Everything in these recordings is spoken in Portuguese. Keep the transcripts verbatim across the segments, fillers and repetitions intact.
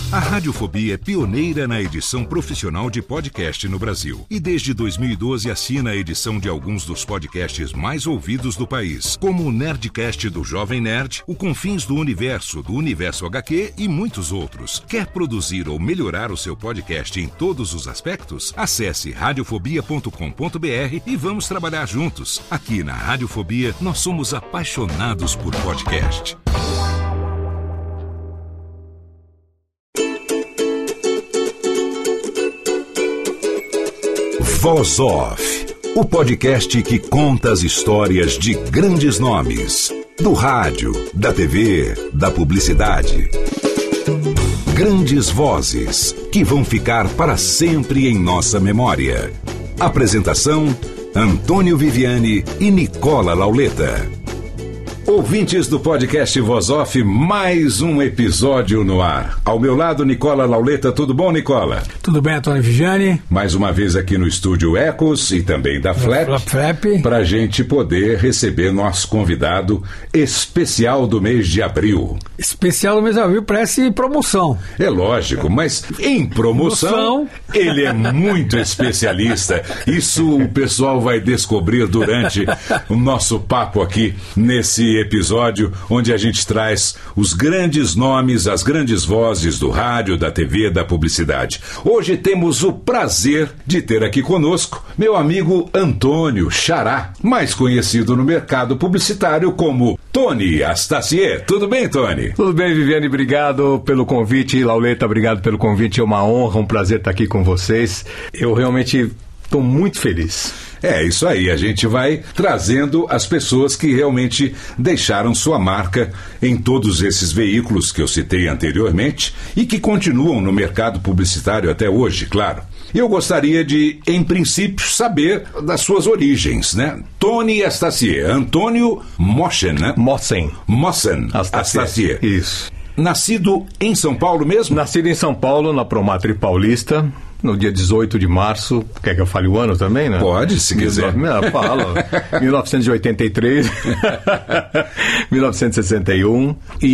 A Radiofobia é pioneira na edição profissional de podcast no Brasil. E desde dois mil e doze assina a edição de alguns dos podcasts mais ouvidos do país, como o Nerdcast do Jovem Nerd, o Confins do Universo, do Universo agá quê e muitos outros. Quer produzir ou melhorar o seu podcast em todos os aspectos? Acesse radiofobia ponto com ponto b r e vamos trabalhar juntos. Aqui na Radiofobia, nós somos apaixonados por podcast. Voz Off, o podcast que conta as histórias de grandes nomes, do rádio, da T V, da publicidade. Grandes vozes que vão ficar para sempre em nossa memória. Apresentação: Antônio Viviani e Nicola Lauleta. Ouvintes do podcast Voz Off, mais um episódio no ar. Ao meu lado, Nicola Lauleta. Tudo bom, Nicola? Tudo bem, Antônio Viviani. Mais uma vez aqui no estúdio Ecos e também da Flap, Flap. para a gente poder receber nosso convidado especial do mês de abril. Especial do mês de abril, parece promoção. É lógico, mas em promoção, promoção. Ele é muito especialista. Isso o pessoal vai descobrir durante o nosso papo aqui nesse episódio, onde a gente traz os grandes nomes, as grandes vozes do rádio, da T V, da publicidade. Hoje temos o prazer de ter aqui conosco meu amigo Antônio Xará, mais conhecido no mercado publicitário como Tony Astacier. Tudo bem, Tony? Tudo bem, Viviane, obrigado pelo convite. Lauleta, obrigado pelo convite. É uma honra, um prazer estar aqui com vocês. Eu realmente estou muito feliz. É, isso aí, a gente vai trazendo as pessoas que realmente deixaram sua marca em todos esses veículos que eu citei anteriormente e que continuam no mercado publicitário até hoje, claro. Eu gostaria de, em princípio, saber das suas origens, né? Tony Astacier, Antônio Moschen, né? Mossen. Mossen Astacier. Isso. Nascido em São Paulo mesmo? Nascido em São Paulo, na Promatre Paulista, no dia dezoito de março. Quer que eu fale o ano também, né? Pode, se quiser. Não, fala. mil novecentos e oitenta e três. mil novecentos e sessenta e um.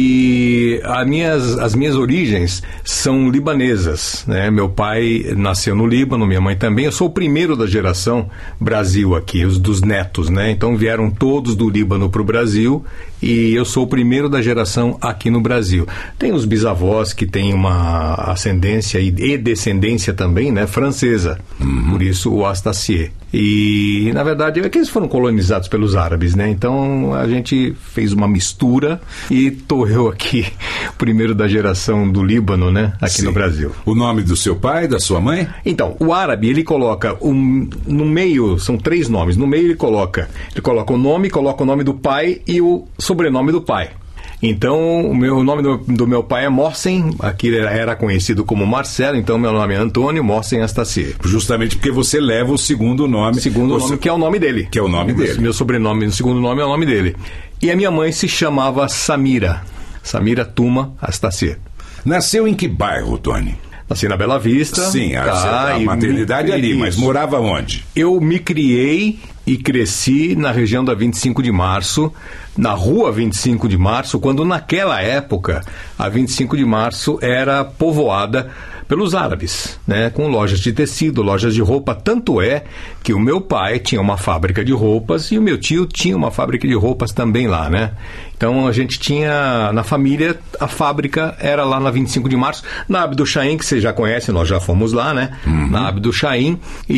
E as minhas, as minhas origens são libanesas, né? Meu pai nasceu no Líbano, minha mãe também. Eu sou o primeiro da geração Brasil aqui, os dos netos, né? Então vieram todos do Líbano para o Brasil e eu sou o primeiro da geração aqui no Brasil. Tem os bisavós que têm uma ascendência e descendência também, Também, né, francesa, uhum. Por isso o Astacier. E, na verdade, é que eles foram colonizados pelos árabes, né? Então, a gente fez uma mistura e tô eu aqui, primeiro da geração do Líbano, né, aqui Sim. no Brasil. O nome do seu pai, da sua mãe? Então, o árabe, ele coloca, um, no meio, são três nomes, no meio ele coloca, ele coloca o nome, coloca o nome do pai e o sobrenome do pai. Então, o, meu, o nome do, do meu pai é Mossen, aqui era conhecido como Marcelo, então meu nome é Antônio Mossen Astacier. Justamente porque você leva o segundo nome. Segundo você... nome, que é o nome dele. Que é o nome meu, dele. Meu sobrenome, o segundo nome é o nome dele. E a minha mãe se chamava Samira, Samira Tuma Astacier. Nasceu em que bairro, Tony? Nasci na Bela Vista. Sim, tá, a, a maternidade me... ali, isso. Mas morava onde? Eu me criei e cresci na região da vinte e cinco de março, na rua vinte e cinco de março, quando naquela época a vinte e cinco de março era povoada pelos árabes, né, com lojas de tecido, lojas de roupa. Tanto é que o meu pai tinha uma fábrica de roupas e o meu tio tinha uma fábrica de roupas também lá, né? Então a gente tinha, na família, a fábrica era lá na vinte e cinco de março, na Abdo Chaim, que você já conhece, nós já fomos lá, né? Uhum. Na Abdo Chaim,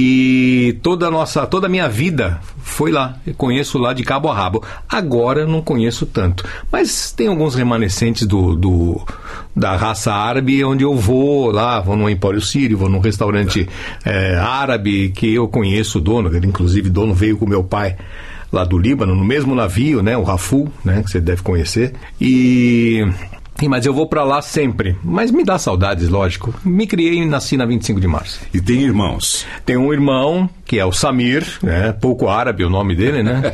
e toda a nossa, toda a minha vida foi lá, eu conheço lá de cabo a rabo. Agora eu não conheço tanto, mas tem alguns remanescentes do, do, da raça árabe, onde eu vou lá, vou no Empório Sírio, vou num restaurante é, árabe, que eu conheço o dono, inclusive o dono veio com meu pai lá do Líbano, no mesmo navio, né, o Raful, né, que você deve conhecer, e... Mas eu vou pra lá sempre. Mas me dá saudades, lógico. Me criei e nasci na vinte e cinco de março. E tem irmãos? Tem um irmão, que é o Samir, né? Pouco árabe o nome dele, né?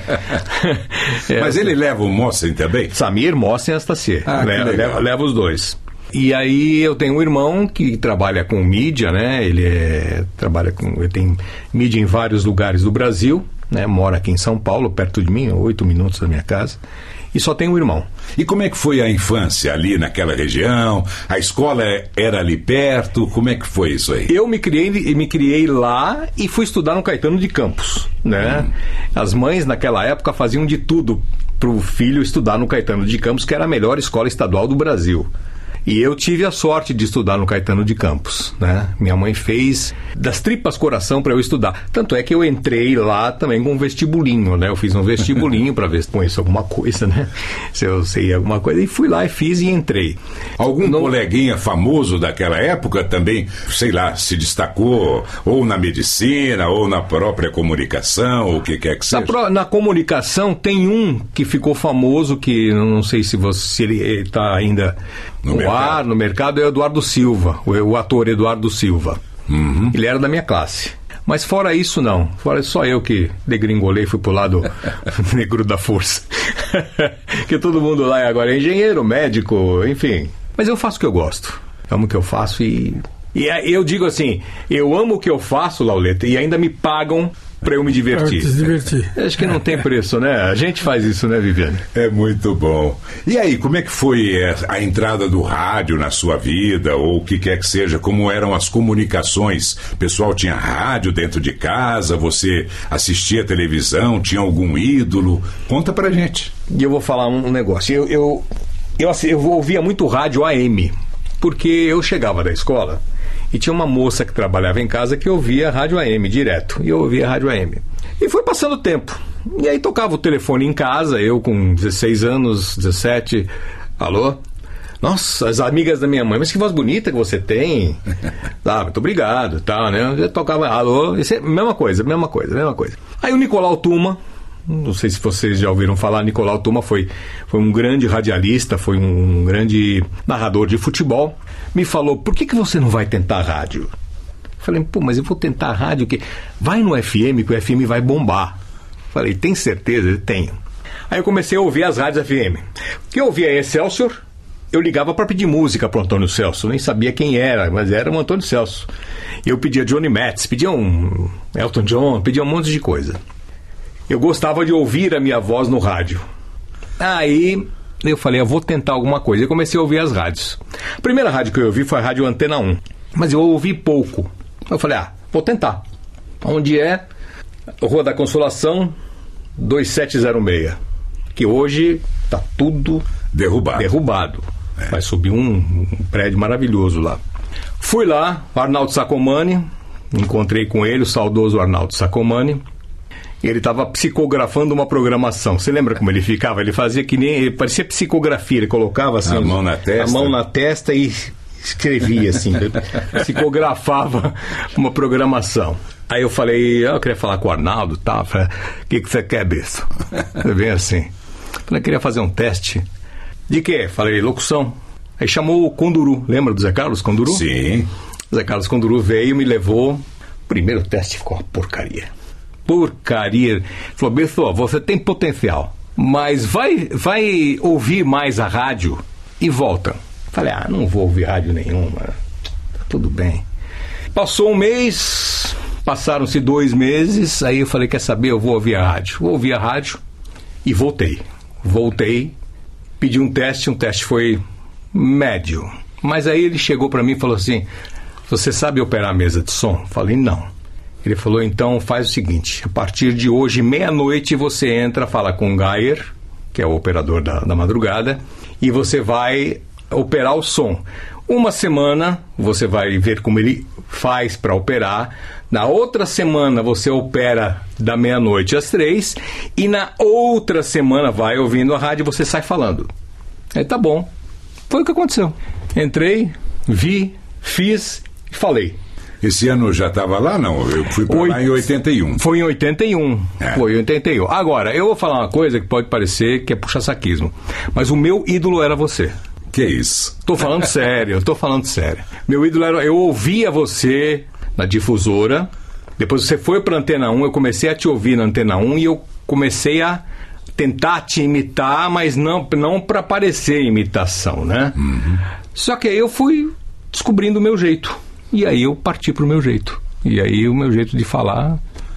é, Mas ele leva o Mossen também? Samir, Mossen e Astacier. Ah, leva, leva, leva os dois. E aí eu tenho um irmão que trabalha com mídia, né? Ele é, trabalha com... Ele tem mídia em vários lugares do Brasil, né? Mora aqui em São Paulo, perto de mim, oito minutos da minha casa. e só tenho um irmão. E como é que foi a infância ali naquela região? A escola era ali perto? Como é que foi isso aí? Eu me criei, me criei lá e fui estudar no Caetano de Campos, né? Hum. As mães naquela época faziam de tudo para o filho estudar no Caetano de Campos, que era a melhor escola estadual do Brasil. E eu tive a sorte de estudar no Caetano de Campos, né? Minha mãe fez das tripas coração para eu estudar. Tanto é que eu entrei lá também com um vestibulinho, né? Eu fiz um vestibulinho para ver se conheço alguma coisa, né? Se eu sei alguma coisa. E fui lá e fiz e entrei. Algum Não... coleguinha famoso daquela época também, sei lá, se destacou ou na medicina ou na própria comunicação, ou o que quer que seja? Na, pro... na comunicação tem um que ficou famoso, que não sei se, você, se ele está ainda... No, no mercado. ar, no mercado, é o Eduardo Silva, o, o ator Eduardo Silva. Uhum. Ele era da minha classe. Mas fora isso, não. Fora isso, só eu que degringolei, fui pro lado negro da força. Que todo mundo lá agora é engenheiro, médico, enfim. Mas eu faço o que eu gosto. Amo o que eu faço e... E eu digo assim, eu amo o que eu faço, Lauleta, e ainda me pagam para eu me divertir. Se divertir. Acho que não tem preço, né? A gente faz isso, né, Viviane? É muito bom. E aí, como é que foi a entrada do rádio na sua vida, ou o que quer que seja? Como eram as comunicações? O pessoal tinha rádio dentro de casa, você assistia televisão, tinha algum ídolo? Conta pra gente. E eu vou falar um negócio. Eu, eu, eu, assim, eu ouvia muito rádio A M, porque eu chegava da escola e tinha uma moça que trabalhava em casa que ouvia rádio A M direto. E eu ouvia rádio A M. E foi passando o tempo. E aí tocava o telefone em casa, eu com dezesseis anos, dezessete. Alô? Nossa, as amigas da minha mãe, mas que voz bonita que você tem. Ah, muito obrigado, tal, né? Eu tocava, alô? Isso é mesma coisa, mesma coisa, mesma coisa. Aí o Nicolau Tuma, não sei se vocês já ouviram falar, Nicolau Tuma foi, foi um grande radialista, foi um grande narrador de futebol. Me falou, por que, que você não vai tentar rádio? Falei, pô, mas eu vou tentar rádio, que vai no F M, que o F M vai bombar. Falei, tem certeza? Tenho. Aí eu comecei a ouvir as rádios F M. Que eu ouvia Excelsior, eu ligava para pedir música pro Antônio Celso, nem sabia quem era, mas era o Antônio Celso. Eu pedia Johnny Metz, pedia um Elton John, pedia um monte de coisa. Eu gostava de ouvir a minha voz no rádio. Aí eu falei, eu vou tentar alguma coisa. Eu comecei a ouvir as rádios. A primeira rádio que eu ouvi foi a Rádio Antena um. Mas eu ouvi pouco. Eu falei, ah, vou tentar. Onde é? Rua da Consolação, dois sete zero seis. Que hoje está tudo derrubado. derrubado. É. Vai subir um, um prédio maravilhoso lá. Fui lá, Arnaldo Sacomani. Encontrei com ele, o saudoso Arnaldo Sacomani. Ele estava psicografando uma programação. Você lembra como ele ficava? Ele fazia que nem... Ele parecia psicografia. Ele colocava assim... A mão na testa. A mão na testa e escrevia assim. Psicografava uma programação. Aí eu falei... Eu queria falar com o Arnaldo, tá? Falei, o que, que você quer, besta? Foi bem assim. Falei, eu queria fazer um teste. De quê? Falei, locução. Aí chamou o Conduru. Lembra do Zé Carlos Conduru? Sim. O Zé Carlos Conduru veio, me levou. O primeiro teste ficou uma porcaria. Porcaria. Falou, pessoal, você tem potencial, mas vai, vai ouvir mais a rádio e volta. Falei, ah, não vou ouvir rádio nenhuma. Tá tudo bem. Passou um mês, passaram-se dois meses, aí eu falei, quer saber, eu vou ouvir a rádio. Vou ouvir a rádio e voltei. Voltei, pedi um teste, um teste foi médio. Mas aí ele chegou para mim e falou assim, você sabe operar a mesa de som? Falei, não. Ele falou, então faz o seguinte, a partir de hoje, meia-noite, você entra, fala com o Gayer, que é o operador da, da madrugada, e você vai operar o som. Uma semana, você vai ver como ele faz para operar. Na outra semana, você opera da meia-noite às três, e na outra semana, vai ouvindo a rádio e você sai falando. Aí tá bom. Foi o que aconteceu. Entrei, vi, fiz e falei. Esse ano já estava lá, não? Eu fui para lá em oitenta e um. Foi em oitenta e um. É. Foi em oitenta e um. Agora, eu vou falar uma coisa que pode parecer que é puxa-saquismo. Mas o meu ídolo era você. Que isso? Tô falando sério, tô falando sério. Meu ídolo era... Eu ouvia você na difusora. Depois você foi para Antena um, eu comecei a te ouvir na Antena um e eu comecei a tentar te imitar, mas não, não para parecer imitação, né? Uhum. Só que aí eu fui descobrindo o meu jeito. E aí eu parti pro meu jeito. E aí o meu jeito de falar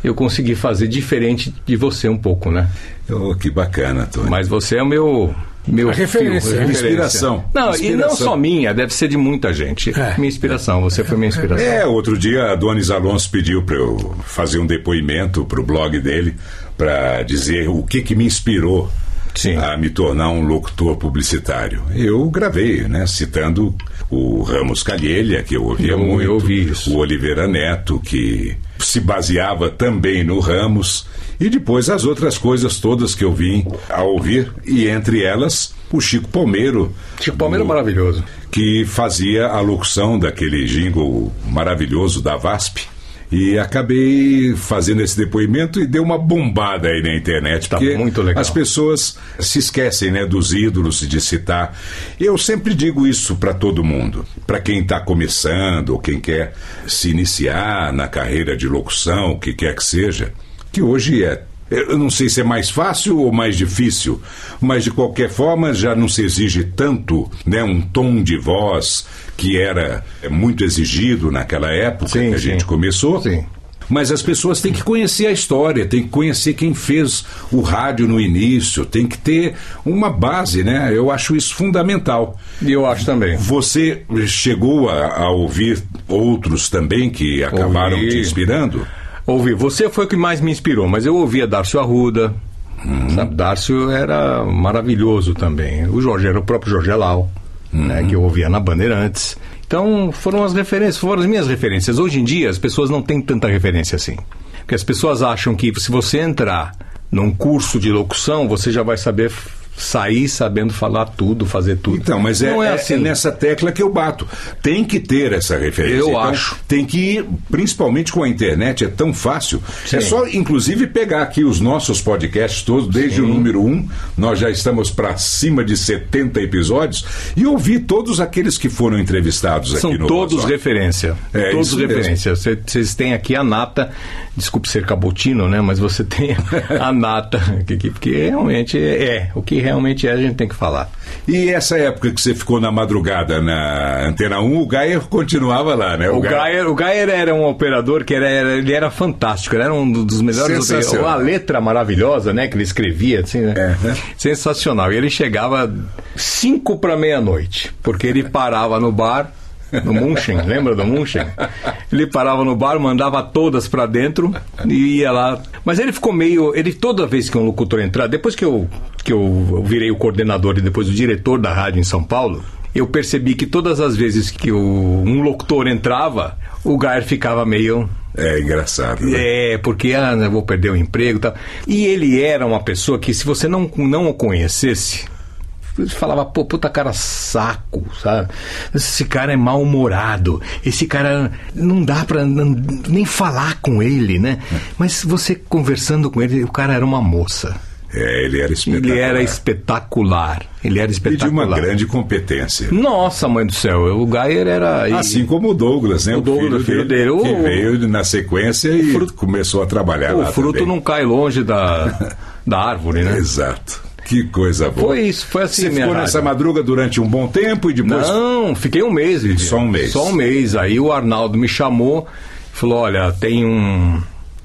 eu consegui fazer diferente de você um pouco, né? Oh, que bacana, Tony. Mas você é o meu... Meu a referência, filho, referência. Inspiração. Não, inspiração. E não só minha, deve ser de muita gente. É. Minha inspiração, você foi minha inspiração. É, outro dia a Donis Alonso pediu para eu fazer um depoimento para o blog dele, para dizer o que, que me inspirou Sim. a me tornar um locutor publicitário. Eu gravei, né, citando o Ramos Calheiros, que eu ouvia eu, muito, eu ouvi isso. O Oliveira Neto, que se baseava também no Ramos, e depois as outras coisas todas que eu vim a ouvir, e entre elas o Chico Palmeiro. Chico Palmeiro do, maravilhoso. Que fazia a locução daquele jingle maravilhoso da VASP. E acabei fazendo esse depoimento e deu uma bombada aí na internet, tá porque muito legal. As pessoas se esquecem, né, dos ídolos, de citar. Eu sempre digo isso para todo mundo, para quem está começando ou quem quer se iniciar na carreira de locução, o que quer que seja, que hoje é, eu não sei se é mais fácil ou mais difícil, mas de qualquer forma já não se exige tanto, né, um tom de voz que era muito exigido naquela época sim, que a sim. gente começou. Sim. Mas as pessoas têm que conhecer a história, têm que conhecer quem fez o rádio no início, tem que ter uma base, né? Eu acho isso fundamental. E eu acho também. Você chegou a, a ouvir outros também que acabaram Ouvi. te inspirando? Ouvi. Você foi o que mais me inspirou, mas eu ouvia Dárcio Arruda. Hum. Sabe? Dárcio era maravilhoso também. O Jorge era o próprio Jorge Elau. Uhum. Né, que eu ouvia na Bandeirantes. Então foram as referências, foram as minhas referências. Hoje em dia as pessoas não têm tanta referência assim, porque as pessoas acham que se você entrar num curso de locução você já vai saber sair sabendo falar tudo, fazer tudo. Então, mas é, não é, é, assim. é nessa tecla que eu bato. Tem que ter essa referência. Eu então, acho. Tem que ir, principalmente com a internet, é tão fácil. Sim. É só, inclusive, pegar aqui os nossos podcasts todos, desde Sim. o número um, nós já estamos para cima de setenta episódios, e ouvir todos aqueles que foram entrevistados São aqui no todos Voz Off. referência. É, todos referência. Vocês têm aqui a nata, desculpe ser cabotino, né? Mas você tem a nata, que, que, que realmente é. O que realmente é, a gente tem que falar. E essa época que você ficou na madrugada na Antena um, o Gayer continuava lá, né? O, o Gayer, o Gayer era um operador que era, era, ele era fantástico, ele era um dos melhores operadores. Uma letra maravilhosa, né? Que ele escrevia, assim, né? É, né? Sensacional. E ele chegava cinco para meia-noite, porque ele parava no bar, no Munchen, lembra do Munchen? Ele parava no bar, mandava todas pra dentro e ia lá. Mas ele ficou meio... Ele, toda vez que um locutor entrar, depois que eu, que eu virei o coordenador e depois o diretor da rádio em São Paulo, eu percebi que todas as vezes que o, um locutor entrava, o Gayer ficava meio... É engraçado, né? É, porque ah, eu vou perder o emprego e tal. E ele era uma pessoa que, se você não, não o conhecesse... falava, pô, puta cara saco, sabe? Esse cara é mal-humorado, esse cara não dá pra não, nem falar com ele, né? Mas você conversando com ele, o cara era uma moça. É, ele era espetacular. Ele era espetacular. Ele era espetacular. E de uma grande competência. Nossa, mãe do céu, o Gayer era... Assim e... como o Douglas, né? O, o Douglas, filho, filho dele. Que o... veio na sequência e fruto... começou a trabalhar o lá fruto também. Não cai longe da, da árvore, né? Exato. Que coisa boa. Foi isso, foi assim. Você ficou rádio. Nessa madruga durante um bom tempo e depois... Não, fiquei um mês. Vivi. Só um mês. Só um mês. Aí o Arnaldo me chamou, falou, olha, tem um,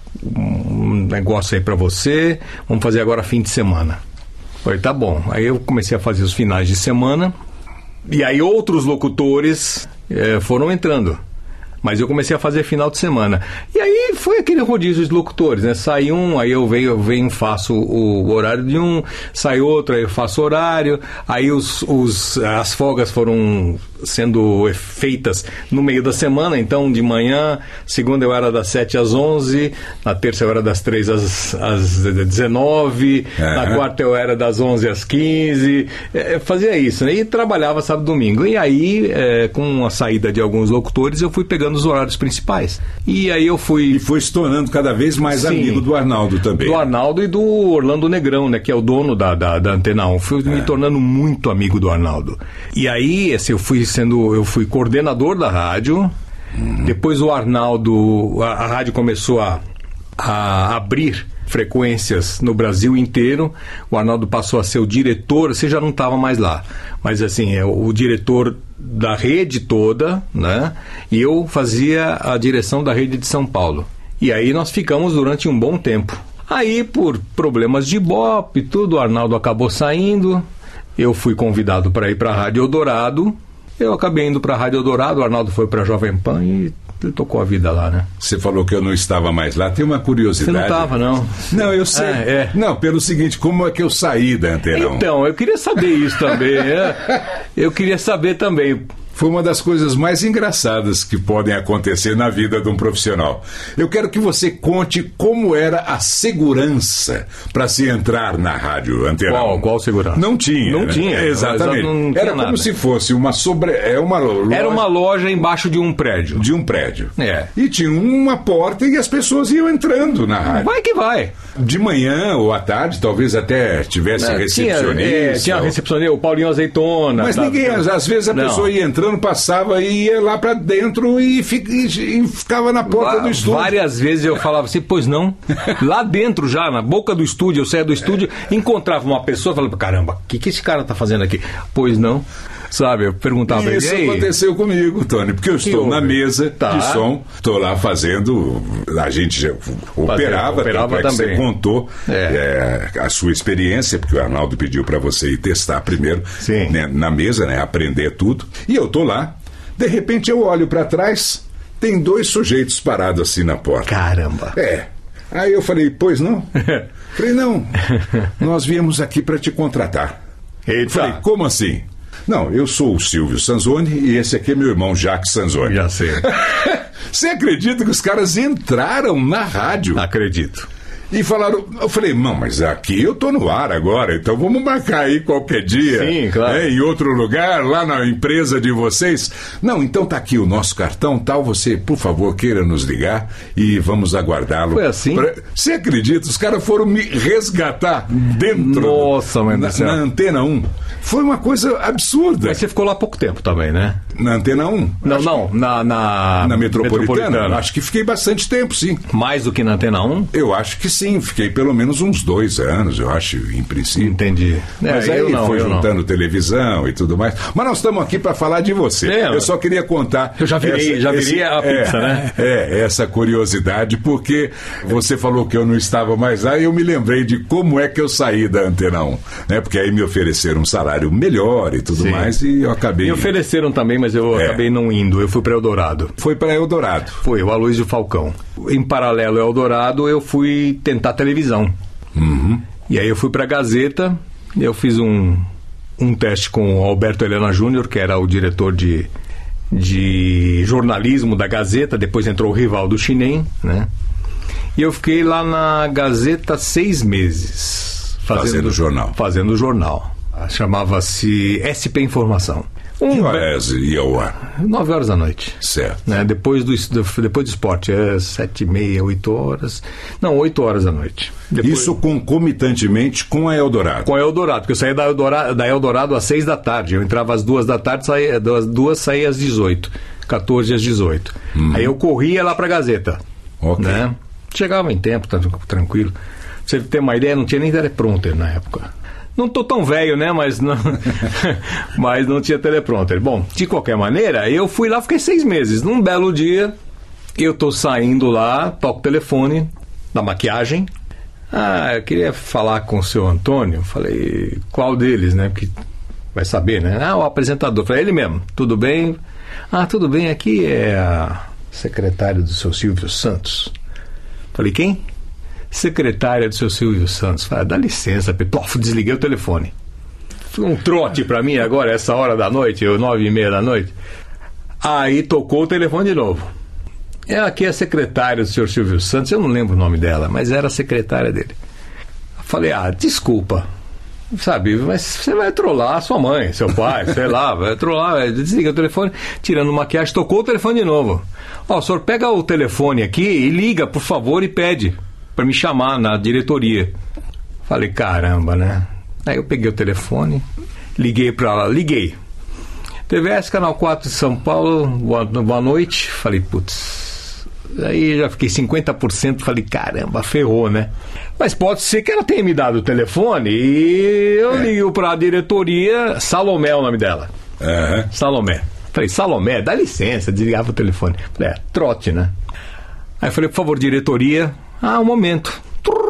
um negócio aí pra você, vamos fazer agora fim de semana. Falei, tá bom. Aí eu comecei a fazer os finais de semana, e aí outros locutores é, foram entrando. Mas eu comecei a fazer final de semana. E aí foi aquele rodízio de locutores, né? Sai um, aí eu venho, eu venho faço o, o horário de um, sai outro, aí eu faço horário. Aí os, os, as folgas foram sendo feitas no meio da semana. Então, de manhã, segunda eu era das sete às onze, na terça eu era das três às, às dezenove, uhum. Na quarta eu era das onze às quinze. É, fazia isso, né? E trabalhava sábado e domingo. E aí, é, com a saída de alguns locutores, eu fui pegando os horários principais. E aí eu fui... E foi se tornando cada vez mais Sim, amigo do Arnaldo também. Do Arnaldo e do Orlando Negrão, né? Que é o dono da, da, da Antena um. Fui é. me tornando muito amigo do Arnaldo. E aí, assim, eu fui sendo... Eu fui coordenador da rádio. Uhum. Depois o Arnaldo... A, a rádio começou a, a abrir frequências no Brasil inteiro. O Arnaldo passou a ser o diretor. Você já não estava mais lá. Mas, assim, é o diretor... da rede toda, né? E eu fazia a direção da rede de São Paulo. E aí nós ficamos durante um bom tempo. Aí, por problemas de Ibope e tudo, o Arnaldo acabou saindo. Eu fui convidado para ir para a Rádio Eldorado. Eu acabei indo para a Rádio Eldorado, o Arnaldo foi para a Jovem Pan e ele tocou a vida lá, né? Você falou que eu não estava mais lá. Tem uma curiosidade. Você não estava, não? Não, eu sei. Ah, é. Não, pelo seguinte, como é que eu saí da Antena um? Então, eu queria saber isso também. É. Eu queria saber também. Foi uma das coisas mais engraçadas que podem acontecer na vida de um profissional. Eu quero que você conte como era a segurança para se entrar na rádio Antena Qual, um. qual segurança? Não tinha. Não né? tinha. Exatamente. Não, não tinha era como nada. se fosse uma sobre... É uma loja... Era uma loja embaixo de um prédio. De um prédio. É. E tinha uma porta e as pessoas iam entrando na rádio. Vai que vai. De manhã ou à tarde, talvez até tivesse É, recepcionista. Tinha, é, tinha recepcionista, o Paulinho Azeitona. Mas tá, ninguém, tá. às vezes a Não. pessoa ia entrando, passava e ia lá pra dentro e, fi- e- e ficava na porta Va- do estúdio. Várias vezes eu falava assim, pois não. Lá dentro já, na boca do estúdio, eu saía do estúdio, encontrava uma pessoa e falava, caramba, o que, que esse cara tá fazendo aqui? Pois não. Sabe, eu perguntava pra ele, Isso "E aí?" aconteceu comigo, Tony, porque eu estou houve? na mesa Tá. de som, estou lá fazendo, a gente já operava, operava tanto é que também. você contou É. é, a sua experiência, porque o Arnaldo pediu para você ir testar primeiro, Sim. né, na mesa, né, aprender tudo, e eu estou lá, de repente eu olho para trás, tem dois sujeitos parados assim na porta. Caramba. É. Aí eu falei, pois não? Falei, não, nós viemos aqui para te contratar. Eita. Falei, como assim? Não, eu sou o Silvio Sanzoni e esse aqui é meu irmão Jacques Sanzoni. Já sei. Você acredita que os caras entraram na rádio Acredito. e falaram... Eu falei, não, mas aqui eu tô no ar agora, então vamos marcar aí qualquer dia. Sim, claro. É, em outro lugar, lá na empresa de vocês. Não, então tá aqui o nosso cartão, tal, você, por favor, queira nos ligar e vamos aguardá-lo. Foi assim? Pra- Você acredita? Os caras foram me resgatar dentro Nossa, mãe do na, céu. na Antena um. Foi uma coisa absurda. Mas você ficou lá há pouco tempo também, né? Na Antena um? Não, Acho não, na, na, que- Na Metropolitana? Acho que fiquei bastante tempo, sim. Mais do que na Antena um? Eu acho que sim, fiquei pelo menos uns dois anos, eu acho, em princípio. Entendi. Mas É, aí eu não, foi eu não. juntando televisão e tudo mais. Mas nós estamos aqui para falar de você. É, eu só queria contar. Eu já virei- já virei a pizza, é, né? É, essa curiosidade, porque você falou que eu não estava mais lá e eu me lembrei de como é que eu saí da Antena um. Né? Porque aí me ofereceram um salário melhor e tudo Sim. mais e eu acabei. Me ofereceram também, mas eu É. acabei não indo. Eu fui para Eldorado. Foi para Eldorado. Foi, o Aloysio Falcão. Em paralelo ao Eldorado, eu fui tentar televisão. Uhum. E aí eu fui para a Gazeta, eu fiz um, um teste com o Alberto Helena Júnior, que era o diretor de, de jornalismo da Gazeta, depois entrou o Rivaldo Chinem, né? E eu fiquei lá na Gazeta seis meses. Fazendo jornal. Fazendo jornal. Chamava-se S P Informação. Que Um, horas ia ao ar? nove horas da noite. Certo. Né? Depois, do, do- depois do esporte, é sete e meia, oito horas. Não, oito horas da noite. Depois, Isso concomitantemente com a Eldorado. com a Eldorado, porque eu saía da Eldorado, da Eldorado às seis da tarde. Eu entrava às duas da tarde, saía, das duas saía às dezoito. quatorze às dezoito. Aí eu corria lá pra Gazeta. Ok. Né? Chegava em tempo, tran- tranquilo. Pra você ter uma ideia, não tinha nem teleprompter na época. Não tô tão velho, né? Mas não, mas não tinha teleprompter. Bom, de qualquer maneira, eu fui lá, fiquei seis meses. Num belo dia, eu tô saindo lá, toco o telefone da maquiagem. Ah, eu queria falar com o seu Antônio. Falei, qual deles, né? Porque vai saber, né? Ah, o apresentador. Falei, ele mesmo. Tudo bem? Ah, tudo bem. Aqui é a secretária do seu Silvio Santos. Falei, quem? Secretária do seu Silvio Santos. Falei, dá licença, Petof, desliguei o telefone. Um trote pra mim agora, essa hora da noite, eu, nove e meia da noite. Aí tocou o telefone de novo. É aqui a secretária do senhor Silvio Santos, eu não lembro o nome dela, mas era a secretária dele. Falei, ah, desculpa. Sabe, mas você vai trollar a sua mãe, seu pai, sei lá, vai trollar, desliga o telefone, tirando maquiagem, tocou o telefone de novo. Ó, o senhor pega o telefone aqui e liga, por favor, e pede para me chamar na diretoria. Falei, caramba, né? Aí eu peguei o telefone, liguei para lá, liguei. T V S, Canal quatro de São Paulo, boa, boa noite. Falei, putz, aí já fiquei cinquenta por cento, falei, caramba, ferrou, né? Mas pode ser que ela tenha me dado o telefone e eu É. ligo para a diretoria, Salomé é o nome dela. Aham. Salomé. Falei, Salomé, dá licença, desligava o telefone. Falei, é, trote, né? Aí eu falei, por favor, diretoria. Ah, um momento.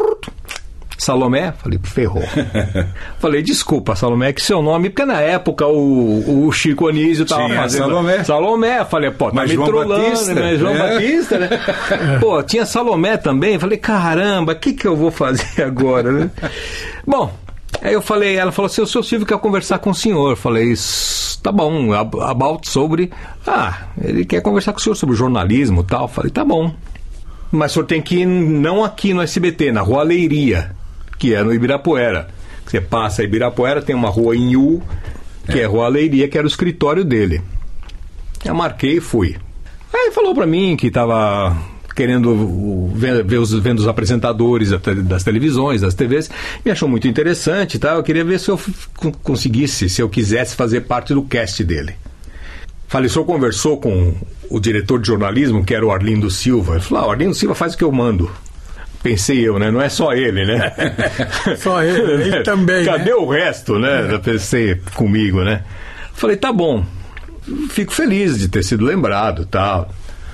Salomé? Falei, ferrou. Falei, desculpa, Salomé, que seu nome... Porque na época o, o Chico Anísio tava tinha fazendo... Salomé. Salomé. Falei, pô, tá mas me João trollando, Batista. né? João É. Batista, né? Pô, tinha Salomé também. Falei, caramba, o que que eu vou fazer agora, né? Bom, aí eu falei, ela falou assim, o seu Silvio quer conversar com o senhor. Falei, tá bom, about sobre... Ah, ele quer conversar com o senhor sobre jornalismo e tal. Falei, tá bom. Mas o senhor tem que ir, não aqui no S B T, na Rua Leiria, que é no Ibirapuera. Você passa Ibirapuera, tem uma rua em U, que é, é Rua Leiria, que era o escritório dele. Eu marquei e fui. Aí ele falou pra mim que estava querendo ver, ver os, vendo os apresentadores das televisões, das T Vs, me achou muito interessante, tá? Eu queria ver se eu conseguisse, se eu quisesse fazer parte do cast dele. Falei, o senhor conversou com o diretor de jornalismo, que era o Arlindo Silva. Ele falou, ah, o Arlindo Silva faz o que eu mando. Pensei eu, né? Não é só ele, né? Só ele, ele também, Cadê né? o resto, né? Eu pensei comigo, né? Falei, tá bom. Fico feliz de ter sido lembrado, tal.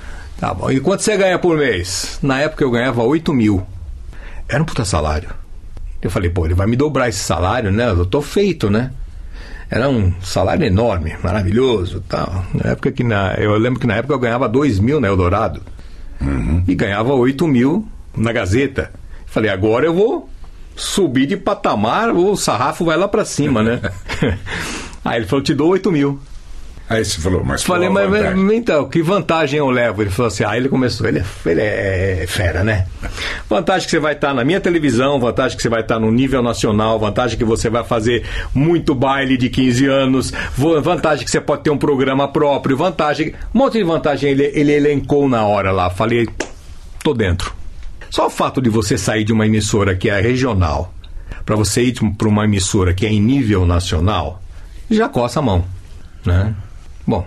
Tá bom. E quanto você ganha por mês? Na época eu ganhava oito mil. Era um puta salário. Eu falei, pô, ele vai me dobrar esse salário, né? Eu tô feito, né? Era um salário enorme, maravilhoso, tal. Na época que na, eu lembro que na época eu ganhava dois mil na Eldorado. Uhum. E ganhava oito mil na Gazeta. Falei, agora eu vou subir de patamar, o sarrafo vai lá pra cima, né? Aí ele falou, te dou oito mil. Aí você falou, mas falei, mas, mas então, que vantagem eu levo? Ele falou assim, aí ah, ele começou, ele, é, ele é fera, né? Vantagem que você vai estar na minha televisão, vantagem que você vai estar no nível nacional, vantagem que você vai fazer muito baile de quinze anos, vantagem que você pode ter um programa próprio, vantagem, um monte de vantagem ele, ele elencou na hora lá. Falei, tô dentro. Só o fato de você sair de uma emissora que é regional para você ir para uma emissora que é em nível nacional, já coça a mão, né? Bom,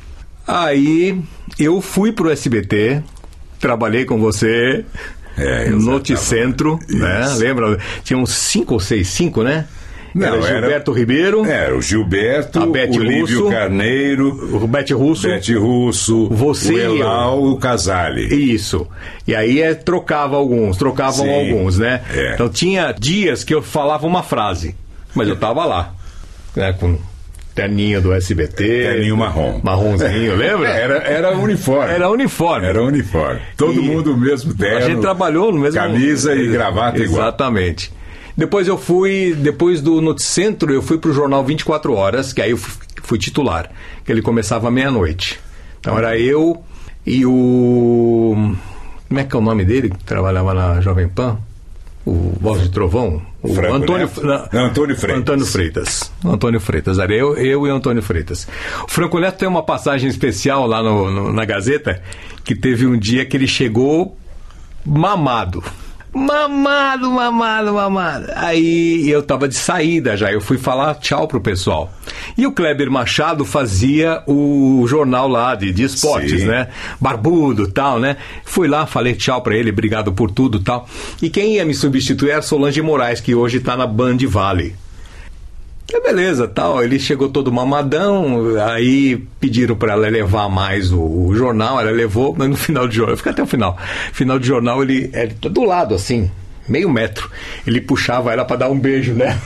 aí eu fui pro S B T, trabalhei com você é, no Noticentro, né? Lembra? Tinha uns cinco ou seis, cinco, né? Não, era Gilberto era, Ribeiro. Era o Gilberto, a Bete o Lívio Russo, Carneiro, o Bete Russo, Bete Russo, você o Elal, o Casale. Isso. E aí é, trocava alguns, trocavam Sim, alguns, né? É. Então tinha dias que eu falava uma frase, mas eu tava lá, né? Com terninho do S B T. Terninho marrom. Marronzinho, lembra? Era, era uniforme. Era uniforme. Era uniforme. Todo e mundo mesmo terno. A gente trabalhou no mesmo... Camisa e gravata igual. Exatamente. Depois eu fui, depois do Noticentro, eu fui pro jornal vinte e quatro horas, que aí eu fui titular, que ele começava meia-noite. Então era eu e o... Como é que é o nome dele, que trabalhava na Jovem Pan? O Voz de Trovão? O Franco, Antônio, né? Não, Antônio Freitas. Antônio Freitas. Antônio Freitas. Era eu, eu e Antônio Freitas. O Franco Neto tem uma passagem especial lá no, no, na Gazeta, que teve um dia que ele chegou mamado. Mamado, mamado, mamado. Aí eu tava de saída já, eu fui falar tchau pro pessoal. E o Kleber Machado fazia o jornal lá de, de esportes, Sim. né? Barbudo e tal, né? Fui lá, falei tchau pra ele, obrigado por tudo e tal. E quem ia me substituir era Solange Moraes, que hoje tá na Band Vale. E beleza, tal, ele chegou todo mamadão, aí pediram para ela levar mais o, o jornal, ela levou, mas no final do jornal, fica até o final, final do jornal ele, ele do lado assim, meio metro, ele puxava ela para dar um beijo, né?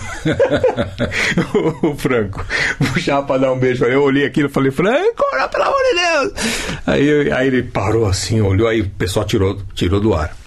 o, o Franco, puxava para dar um beijo, aí eu olhei aquilo e falei, Franco, pelo amor de Deus! Aí, aí ele parou assim, olhou, aí o pessoal tirou, tirou do ar.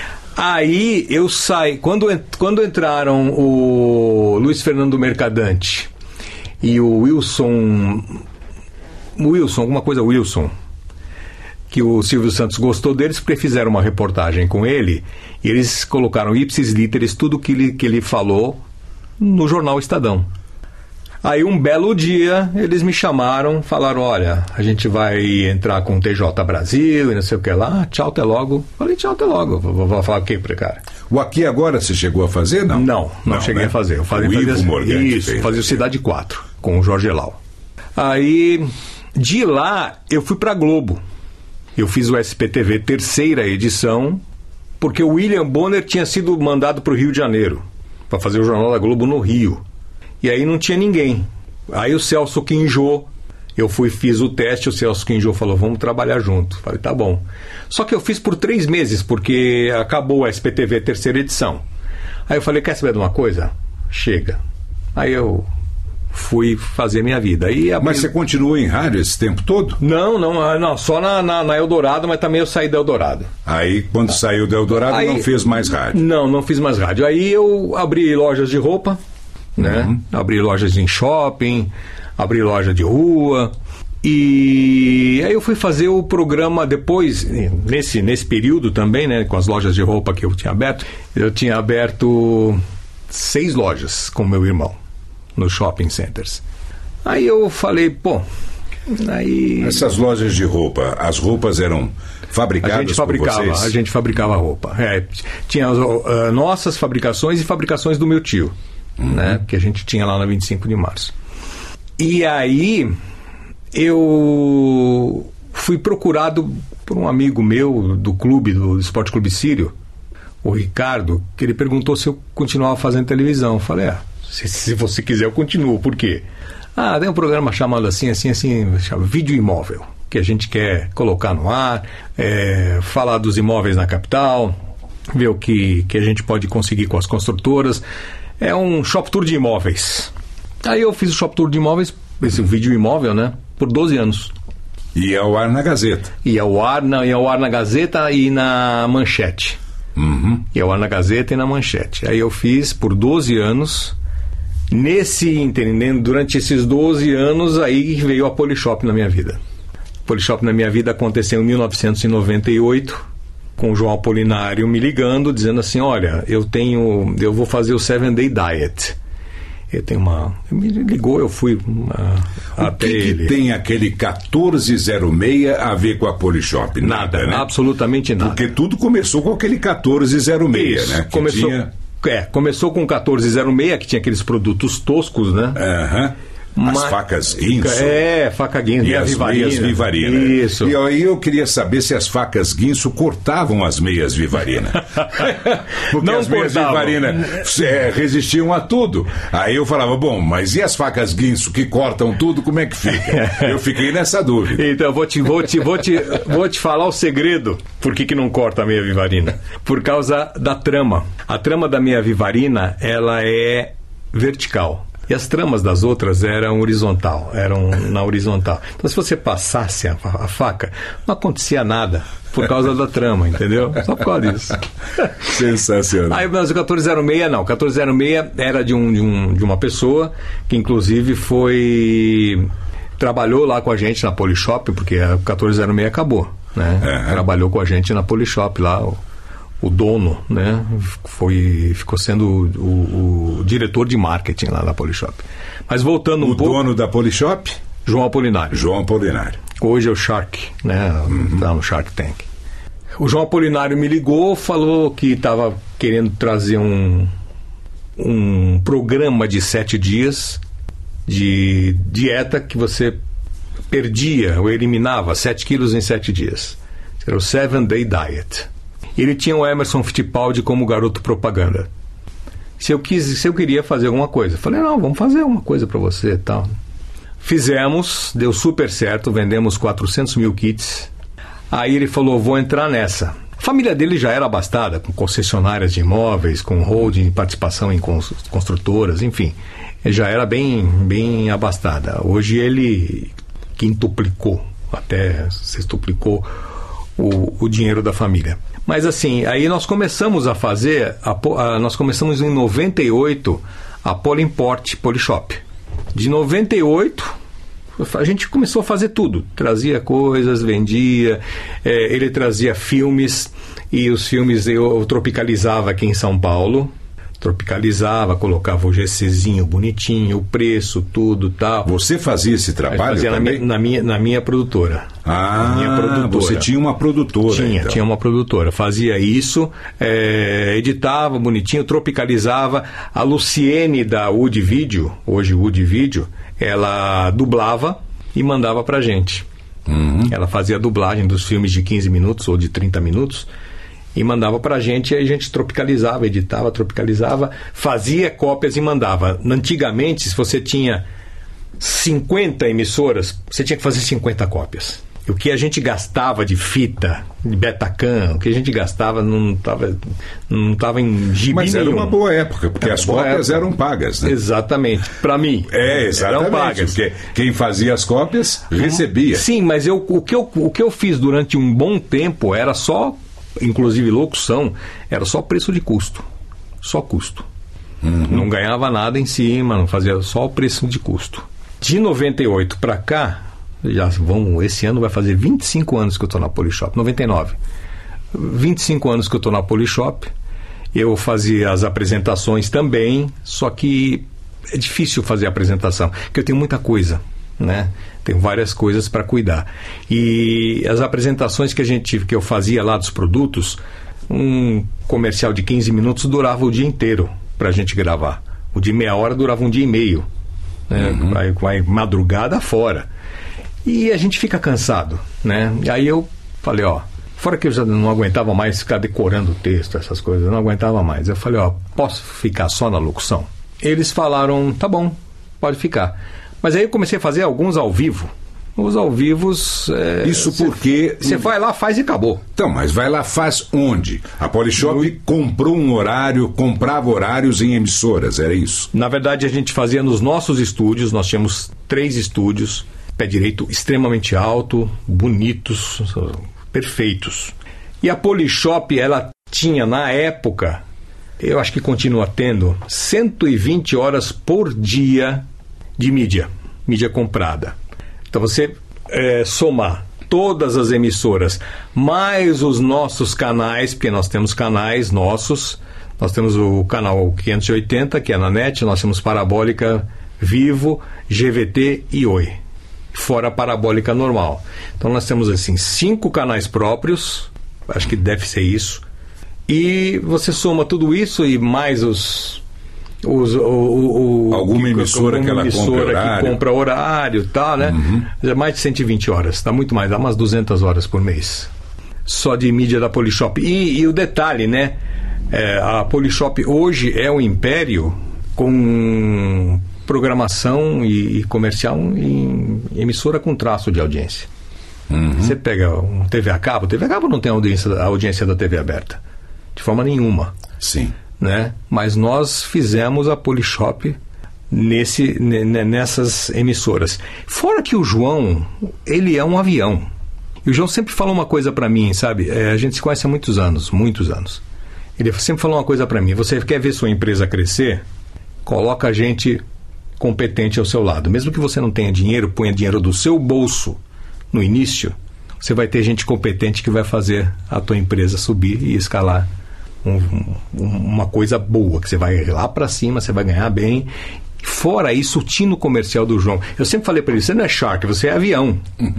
Aí eu saí, quando, quando entraram o Luiz Fernando Mercadante e o Wilson, Wilson, alguma coisa Wilson, que o Silvio Santos gostou deles porque fizeram uma reportagem com ele e eles colocaram ipsis literis tudo que ele, que ele falou no jornal Estadão. Aí um belo dia eles me chamaram, falaram, olha, a gente vai entrar com o T J Brasil e não sei o que lá, tchau, até logo. Falei, tchau, até logo. Vou, vou falar o que pra cara? O Aqui Agora você chegou a fazer, não? Não, não, não cheguei né? a fazer. Eu fazia, o Ivo fazia, Morgante isso, fez. fazia o Cidade quatro, com o Jorge Elau. Aí, de lá, eu fui pra Globo. Eu fiz o S P T V terceira edição, porque o William Bonner tinha sido mandado pro Rio de Janeiro, para fazer o Jornal da Globo no Rio. E aí não tinha ninguém. Aí o Celso Quinjô Eu fui, fiz o teste, o Celso Quinjô falou, vamos trabalhar junto. Falei, tá bom. Só que eu fiz por três meses, porque acabou a S P T V terceira edição. Aí eu falei, quer saber de uma coisa? Chega. Aí eu fui fazer minha vida. Aí abri... Mas você continuou em rádio esse tempo todo? Não, não, não só na, na, na Eldorado, mas também eu saí da Eldorado. Aí, quando saiu da Eldorado, Aí... não fez mais rádio? Não, não fiz mais rádio. Aí eu abri lojas de roupa, né? Uhum. Abri lojas em shopping, abri loja de rua. E aí eu fui fazer o programa depois, nesse, nesse período também, né? Com as lojas de roupa que eu tinha aberto. Eu tinha aberto seis lojas com meu irmão nos shopping centers. Aí eu falei, pô, aí... Essas lojas de roupa, as roupas eram fabricadas a gente fabricava, por vocês? A gente fabricava roupa. É, tinha as uh, nossas fabricações e fabricações do meu tio, uhum. né? Que a gente tinha lá na vinte e cinco de março. E aí eu fui procurado por um amigo meu do clube, do Esporte Clube Sírio, o Ricardo, que ele perguntou se eu continuava fazendo televisão. Eu falei, ah, se, se você quiser eu continuo. Por quê? Ah, tem um programa chamado assim, assim, assim, chama Vídeo Imóvel, que a gente quer colocar no ar, é, falar dos imóveis na capital, ver o que, que a gente pode conseguir com as construtoras. É um shop tour de imóveis. Aí eu fiz o shop tour de imóveis, esse Vídeo Imóvel, né, por doze anos. E ao ar na Gazeta. E ao ar na, e ao ar na Gazeta e na Manchete. Uhum. E ao ar na Gazeta e na Manchete. Aí eu fiz por doze anos. Nesse, entendendo, durante esses doze anos, aí veio a Polishop na minha vida. Polishop na minha vida aconteceu em mil novecentos e noventa e oito, com o João Apolinário me ligando, dizendo assim, olha, eu tenho, eu vou fazer o Seven Day Diet. Eu tenho uma... Ele me ligou, eu fui uh, até ele. O que, que tem aquele quatorze zero seis a ver com a Polishop? Nada, nada, né? Absolutamente nada. Porque tudo começou com aquele quatorze zero seis, Isso, né? Que começou... tinha... É, começou com quatorze zero seis, que tinha aqueles produtos toscos, né? Aham. Uhum. As Mas, facas Guinso. É, faca Guinso. E as Vivarina. meias Vivarina. Isso. E aí eu queria saber se as facas Guinso cortavam as meias Vivarina. Porque não as meias cortavam. Vivarina é, resistiam a tudo. Aí eu falava, bom, mas e as facas Guinso que cortam tudo, como é que fica? Eu fiquei nessa dúvida. Então, vou te, vou te, vou te, vou te falar o segredo. Por que que não corta a meia Vivarina? Por causa da trama. A trama da meia Vivarina, ela é vertical. E as tramas das outras eram horizontal, eram na horizontal. Então, se você passasse a, a faca, não acontecia nada por causa da trama, entendeu? Só por causa disso. Sensacional. Aí, mas o quatorze zero seis, não. O quatorze zero seis era de, um, de, um, de uma pessoa que, inclusive, foi... Trabalhou lá com a gente na Polishop, porque o quatorze zero seis acabou, né? Uhum. Trabalhou com a gente na Polishop lá, o, o dono, né? Foi, ficou sendo o, o, o diretor de marketing lá na Polishop. Mas voltando um o pouco... O dono da Polishop? João Apolinário. João Apolinário. Hoje é o Shark, né? Uhum. Lá no Shark Tank. O João Apolinário me ligou, falou que estava querendo trazer um, um programa de sete dias de dieta que você perdia ou eliminava sete quilos em sete dias. Era o Seven Day Diet. Ele tinha o Emerson Fittipaldi como garoto propaganda. Se eu, quis, se eu queria fazer alguma coisa, eu falei, não, vamos fazer alguma coisa para você e tal. Fizemos, deu super certo, vendemos quatrocentos mil kits. Aí ele falou, vou entrar nessa. A família dele já era abastada, com concessionárias de imóveis, com holding, participação em construtoras, enfim. Ele já era bem, bem abastada. Hoje ele quintuplicou, até sextuplicou o, o dinheiro da família. Mas assim, aí nós começamos a fazer, a, a, nós começamos em noventa e oito a Polimport Polishop. De noventa e oito, a gente começou a fazer tudo. Trazia coisas, vendia, é, ele trazia filmes, e os filmes eu, eu tropicalizava aqui em São Paulo. Tropicalizava, colocava o GCzinho bonitinho, o preço, tudo tal. Você fazia esse trabalho fazia também? Na minha, na minha, na minha produtora. Ah, na minha produtora. Você tinha uma produtora. Tinha, então. tinha uma produtora. Fazia isso, é, editava bonitinho, tropicalizava. A Luciene da Wood Video, hoje Wood Video, ela dublava e mandava pra gente. Uhum. Ela fazia a dublagem dos filmes de quinze minutos ou de trinta minutos. E mandava pra gente, e aí a gente tropicalizava, editava, tropicalizava, fazia cópias e mandava. Antigamente, se você tinha cinquenta emissoras, você tinha que fazer cinquenta cópias. O que a gente gastava de fita, de Betacam, o que a gente gastava não estava não tava em gibi Mas era nenhum. uma boa época, porque era as cópias época. eram pagas, né? Exatamente. Para mim, É, exatamente. eram pagas. Porque quem fazia as cópias recebia. Sim, mas eu, o, que eu, o que eu fiz durante um bom tempo era só, inclusive locução, era só preço de custo. Só custo. Uhum. Não ganhava nada em cima, não fazia só o preço de custo. De noventa e oito para cá, já vão, esse ano vai fazer vinte e cinco anos que eu estou na Polishop, noventa e nove. vinte e cinco anos que eu estou na Polishop. Eu fazia as apresentações também, só que é difícil fazer a apresentação, porque eu tenho muita coisa, né? Tenho várias coisas para cuidar. E as apresentações que a gente que eu fazia lá dos produtos, um comercial de quinze minutos durava o dia inteiro para a gente gravar. O de meia hora durava um dia e meio, né? Uhum. Vai, vai madrugada fora. E a gente fica cansado, né? E aí eu falei, ó, fora que eu já não aguentava mais ficar decorando o texto, essas coisas, eu não aguentava mais. Eu falei, ó, posso ficar só na locução? Eles falaram, tá bom, pode ficar. Mas aí eu comecei a fazer alguns ao vivo. Os ao vivos... É, Isso cê, porque... Você vai lá, faz e acabou. Então, mas vai lá, faz onde? A Polishop no... comprou um horário, comprava horários em emissoras, era isso? Na verdade, a gente fazia nos nossos estúdios, nós tínhamos três estúdios, pé direito extremamente alto, bonitos, perfeitos. E a Polishop, ela tinha na época, eu acho que continua tendo, cento e vinte horas por dia de mídia, mídia comprada. Então você é, somar todas as emissoras, mais os nossos canais, porque nós temos canais nossos, nós temos o canal quinhentos e oitenta, que é na net, nós temos Parabólica, Vivo, G V T e Oi. Fora a parabólica normal. Então nós temos assim cinco canais próprios, acho que deve ser isso, e você soma tudo isso e mais os, os o, o, alguma que, emissora alguma que ela emissora compra horário, que compra horário, tal, né? Uhum. Mais de cento e vinte horas, dá muito mais, dá umas duzentas horas por mês só de mídia da Polishop. E, e o detalhe, né? É, a Polishop hoje é um império com programação e, e comercial em emissora com traço de audiência. Uhum. Você pega um T V a cabo, T V a cabo não tem audiência, a audiência da T V aberta, de forma nenhuma. Sim. Né? Mas nós fizemos a Polishop nesse, n- nessas emissoras. Fora que o João, ele é um avião. E o João sempre falou uma coisa para mim, sabe? É, a gente se conhece há muitos anos, muitos anos. Ele sempre falou uma coisa para mim: você quer ver sua empresa crescer? Coloca a gente competente ao seu lado. Mesmo que você não tenha dinheiro, ponha dinheiro do seu bolso no início, você vai ter gente competente que vai fazer a tua empresa subir e escalar um, um, uma coisa boa, que você vai lá para cima, você vai ganhar bem. Fora isso, o tino comercial do João. Eu sempre falei para ele, você não é Shark, você é avião.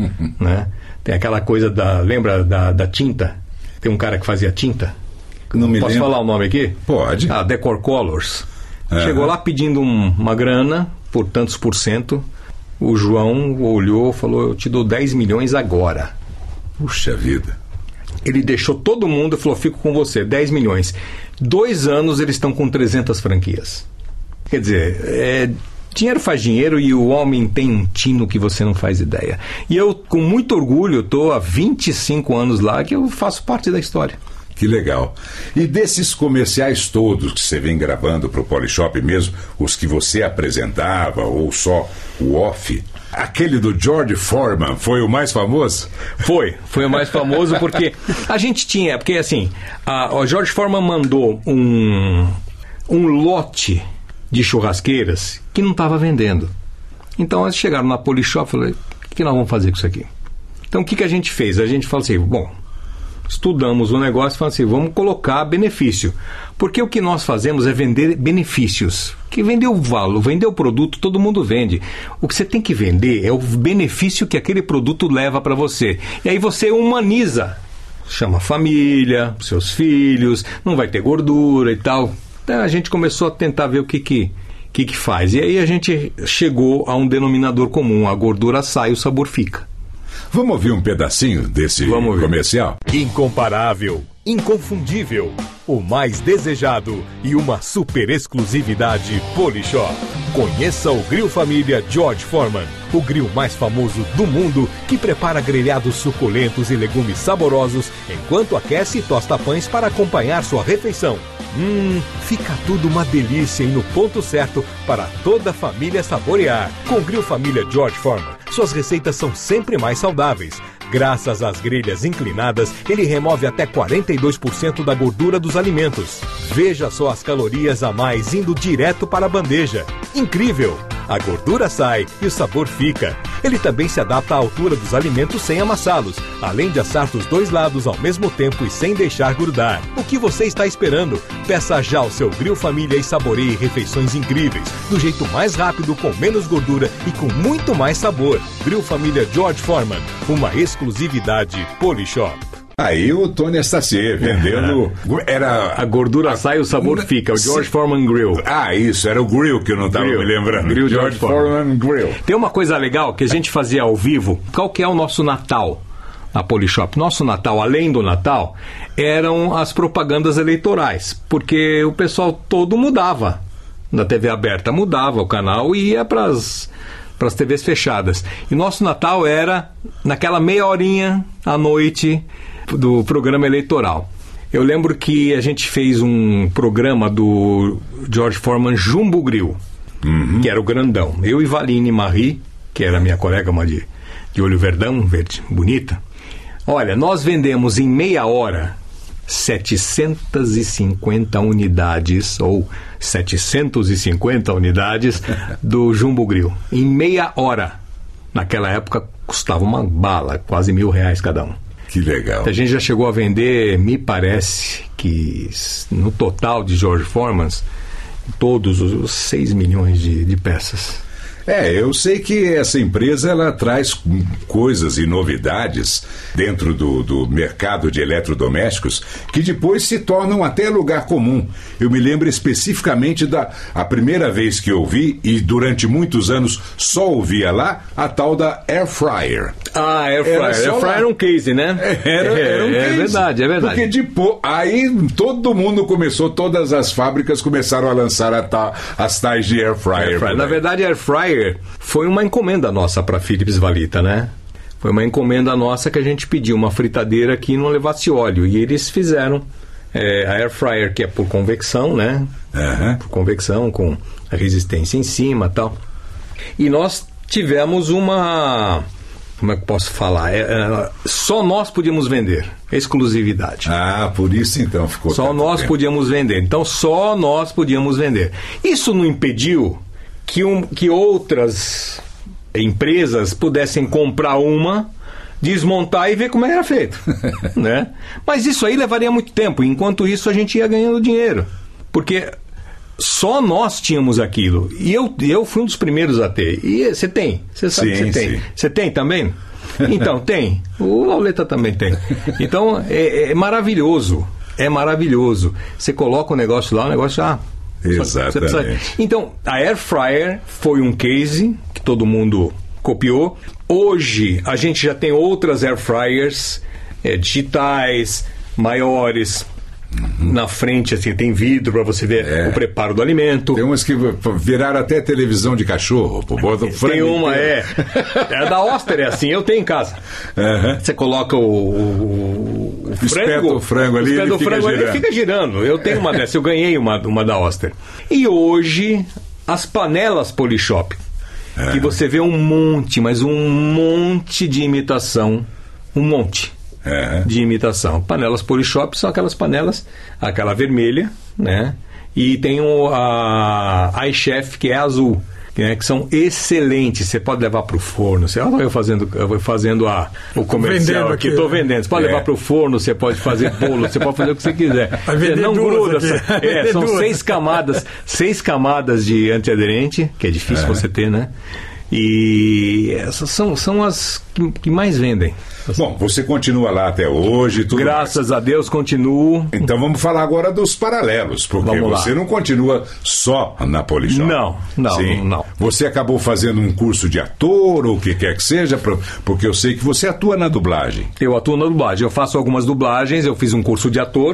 Né? Tem aquela coisa da... Lembra da, da tinta? Tem um cara que fazia tinta? Não me Posso lembro. falar o nome aqui? Pode. Ah, Decor Colors. Uhum. Chegou lá pedindo um, uma grana por tantos por cento. O João olhou e falou, eu te dou dez milhões agora. Puxa vida. Ele deixou todo mundo e falou, fico com você, dez milhões. Dois anos eles estão com trezentas franquias. Quer dizer, é, dinheiro faz dinheiro e o homem tem um tino que você não faz ideia. E eu, com muito orgulho, estou há vinte e cinco anos lá que eu faço parte da história. Que legal. E desses comerciais todos que você vem gravando para o Polishop mesmo, os que você apresentava ou só o off, aquele do George Foreman foi o mais famoso? Foi, foi o mais famoso porque a gente tinha, porque assim, a, o George Foreman mandou um, um lote de churrasqueiras que não estava vendendo. Então eles chegaram na Polishop e falaram, o que nós vamos fazer com isso aqui? Então o que, que a gente fez? A gente falou assim, bom, estudamos o negócio e falamos assim, vamos colocar benefício. Porque o que nós fazemos é vender benefícios. Que vender o valor, vender o produto, todo mundo vende. O que você tem que vender é o benefício que aquele produto leva para você. E aí você humaniza. Chama a família, seus filhos, não vai ter gordura e tal. Então a gente começou a tentar ver o que que, que que faz. E aí a gente chegou a um denominador comum. A gordura sai, o sabor fica. Vamos ouvir um pedacinho desse comercial? Incomparável, inconfundível. o mais desejado e uma super exclusividade Polishop. Conheça o Grill Família George Foreman, o grill mais famoso do mundo que prepara grelhados suculentos e legumes saborosos enquanto aquece e tosta pães para acompanhar sua refeição. Hum, fica tudo uma delícia e no ponto certo para toda a família saborear. Com o Grill Família George Foreman, suas receitas são sempre mais saudáveis. Graças às grelhas inclinadas, ele remove até quarenta e dois por cento da gordura dos alimentos. Veja só as calorias a mais indo direto para a bandeja. Incrível! A gordura sai e o sabor fica. Ele também se adapta à altura dos alimentos sem amassá-los, além de assar dos dois lados ao mesmo tempo e sem deixar grudar. O que você está esperando? Peça já o seu Grill Família e saboreie refeições incríveis, do jeito mais rápido, com menos gordura e com muito mais sabor. Grill Família George Foreman, uma exclusividade Polishop. Aí o Tony Estacier vendendo. Era. A gordura sai e o sabor fica. O George Foreman Grill. Ah, isso, era o Grill que eu não estava me lembrando. Grill George, George Foreman. Foreman Grill. Tem uma coisa legal que a gente fazia ao vivo. Qual que é o nosso Natal na Polishop? Nosso Natal, além do Natal, eram as propagandas eleitorais. Porque o pessoal todo mudava. Na T V aberta mudava o canal e ia para as. para as T Vs fechadas. E nosso Natal era naquela meia horinha à noite do programa eleitoral. Eu lembro que a gente fez um programa do George Foreman Jumbo Grill, uhum. que era o grandão. Eu e Valine Marie, que era minha colega, uma de, de olho verdão, verde, bonita. Olha, nós vendemos em meia hora setecentas e cinquenta unidades, ou setecentas e cinquenta unidades do Jumbo Grill. Em meia hora. Naquela época custava uma bala, quase mil reais cada um. Que legal. A gente já chegou a vender, me parece que no total de George Foreman's, todos os seis milhões de, de peças. É, eu sei que essa empresa ela traz coisas e novidades dentro do, do mercado de eletrodomésticos que depois se tornam até lugar comum. Eu me lembro especificamente da a primeira vez que eu vi, e durante muitos anos só ouvia lá, a tal da Air Fryer. Ah, Air Fryer. Air Fryer era um case, né? Era, era um é, case. É verdade, é verdade. Porque depois, aí todo mundo começou, todas as fábricas começaram a lançar a ta, as tais de Air Fryer. Air Fryer. Na verdade, Air Fryer foi uma encomenda nossa para Philips Valita, né? Foi uma encomenda nossa que a gente pediu uma fritadeira que não levasse óleo, e eles fizeram é, a Air Fryer, que é por convecção, né? Uhum. Por convecção, com a resistência em cima e tal. E nós tivemos uma... Como é que eu posso falar? É, é, só nós podíamos vender. Exclusividade. Ah, por isso então ficou... Só nós tempo. podíamos vender. Então, só nós podíamos vender. Isso não impediu que, um, que outras empresas pudessem comprar uma, desmontar e ver como era feito. Né? Mas isso aí levaria muito tempo. Enquanto isso, a gente ia ganhando dinheiro. Porque só nós tínhamos aquilo. E eu, eu fui um dos primeiros a ter. E você tem? Você sabe sim, que você tem? Você tem também? Então, tem. O Lauleta também tem. Então, é, é maravilhoso. É maravilhoso. Você coloca o negócio lá, o negócio já... Exatamente. Precisa... Então, a Air Fryer foi um case que todo mundo copiou. Hoje, a gente já tem outras Air Fryers é, digitais, maiores. Uhum. Na frente, assim, tem vidro para você ver é. o preparo do alimento. Tem umas que viraram até televisão de cachorro. Pô, bota o frango tem uma, inteiro. é. É da Oster, é assim, eu tenho em casa. Uhum. Você coloca o, o, o frango, o frango ali, ele, ele fica frango girando. ali fica girando. Eu tenho uma dessa, eu ganhei uma, uma da Oster. E hoje, as panelas Polishop, é. que você vê um monte, mas um monte de imitação. Um monte. É. De imitação. Panelas Polishop são aquelas panelas, aquela vermelha, né? E tem o, a iChef, que é azul, né? Que são excelentes. Você pode levar para o forno. Você vai eu fazendo, eu vou fazendo a, o comercial aqui, estou vendendo. Você pode é. levar para o forno, você pode fazer bolo, você pode fazer o que você quiser. Você não gruda. É, são seis camadas, seis camadas de antiaderente, que é difícil é. você ter, né? E essas são, são as que, que mais vendem. Bom, você continua lá até hoje. Tudo Graças mais. a Deus, continuo. Então vamos falar agora dos paralelos, porque vamos você lá. não continua só na Polishop. Não, não, Sim. não. Você acabou fazendo um curso de ator ou o que quer que seja, porque eu sei que você atua na dublagem. Eu atuo na dublagem, eu faço algumas dublagens, eu fiz um curso de ator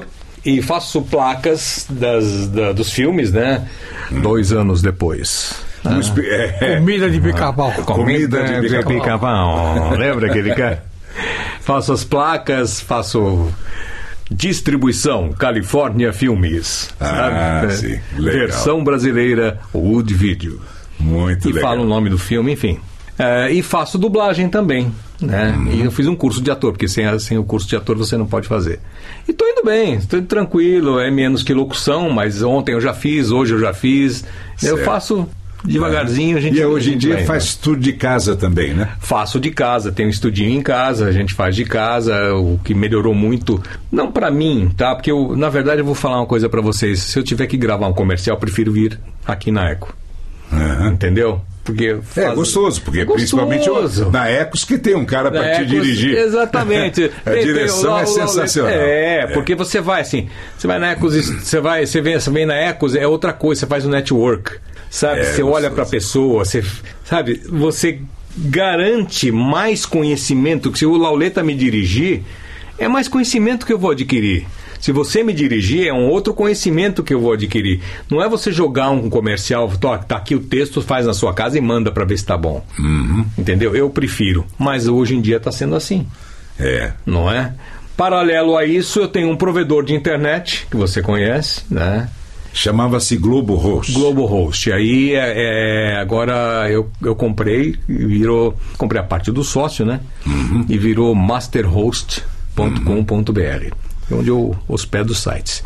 E faço placas das, da, dos filmes, né? Hum. Dois anos depois. Ah. É. Comida de pica-pau. Comida de pica-pau. pica-pau. Lembra aquele cara? Faço as placas, faço distribuição, Califórnia Filmes. Ah, sabe? Sim. Legal. Versão brasileira, Wood Video. Muito e legal. E falo o nome do filme, enfim. É, e faço dublagem também, né? Uhum. E eu fiz um curso de ator, porque sem, sem o curso de ator você não pode fazer. E tô indo bem, estou indo tranquilo, é menos que locução, mas ontem eu já fiz, hoje eu já fiz. Certo. Eu faço devagarzinho, a gente... E hoje em dia vai, faz tudo de casa também, né? Faço de casa, tenho um estudinho em casa, a gente faz de casa, o que melhorou muito, não pra mim, tá? Porque eu, na verdade, eu vou falar uma coisa pra vocês, se eu tiver que gravar um comercial, eu prefiro vir aqui na Eco. Uhum. Entendeu? Porque faz... É gostoso, porque é principalmente gostoso. na Ecos que tem um cara para te Ecos, dirigir. Exatamente. A tem, direção tem, é sensacional. É, é, porque você vai assim, você vai na Ecos, você vai, você vem, você vem na Ecos, é outra coisa, você faz um network, sabe? É, você gostoso. Olha para a pessoa, você, sabe? Você garante mais conhecimento, que se o Lauleta me dirigir, é mais conhecimento que eu vou adquirir. Se você me dirigir, é um outro conhecimento que eu vou adquirir. Não é você jogar um comercial, tá aqui o texto, faz na sua casa e manda para ver se tá bom. Uhum. Entendeu? Eu prefiro. Mas hoje em dia está sendo assim. É. Não é? Paralelo a isso, eu tenho um provedor de internet, que você conhece, né? Chamava-se Globo Host. Globo Host. Aí, é, é, agora eu, eu comprei, virou... Comprei a parte do sócio, né? Uhum. E virou masterhost ponto com ponto b r. Onde eu hospedo os sites.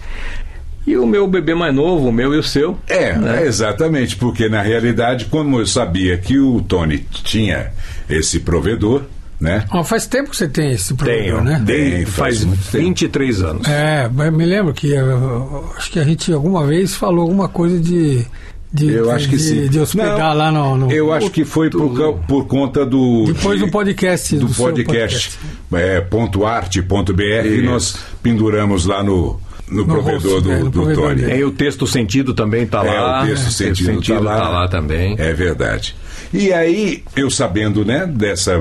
E o meu bebê mais novo, o meu e o seu. É, né? É exatamente, porque na realidade, como eu sabia que o Tony tinha esse provedor, né? Oh, faz tempo que você tem esse provedor, Tenho, né? Tem, faz, faz vinte e três anos. É, me lembro que eu, acho que a gente alguma vez falou alguma coisa de... De, eu acho que de, sim. de hospedar Não, lá no, no... Eu acho que foi por, por conta do... Depois de, do podcast. Do, do podcast. podcast. É, ponto arte ponto b r e nós penduramos lá no, no, no provedor host, do, é, no do provedor Tony. Dele. E o texto sentido também está lá. É, o texto é, sentido está lá. Tá lá também. É verdade. E aí, eu sabendo, né, dessa,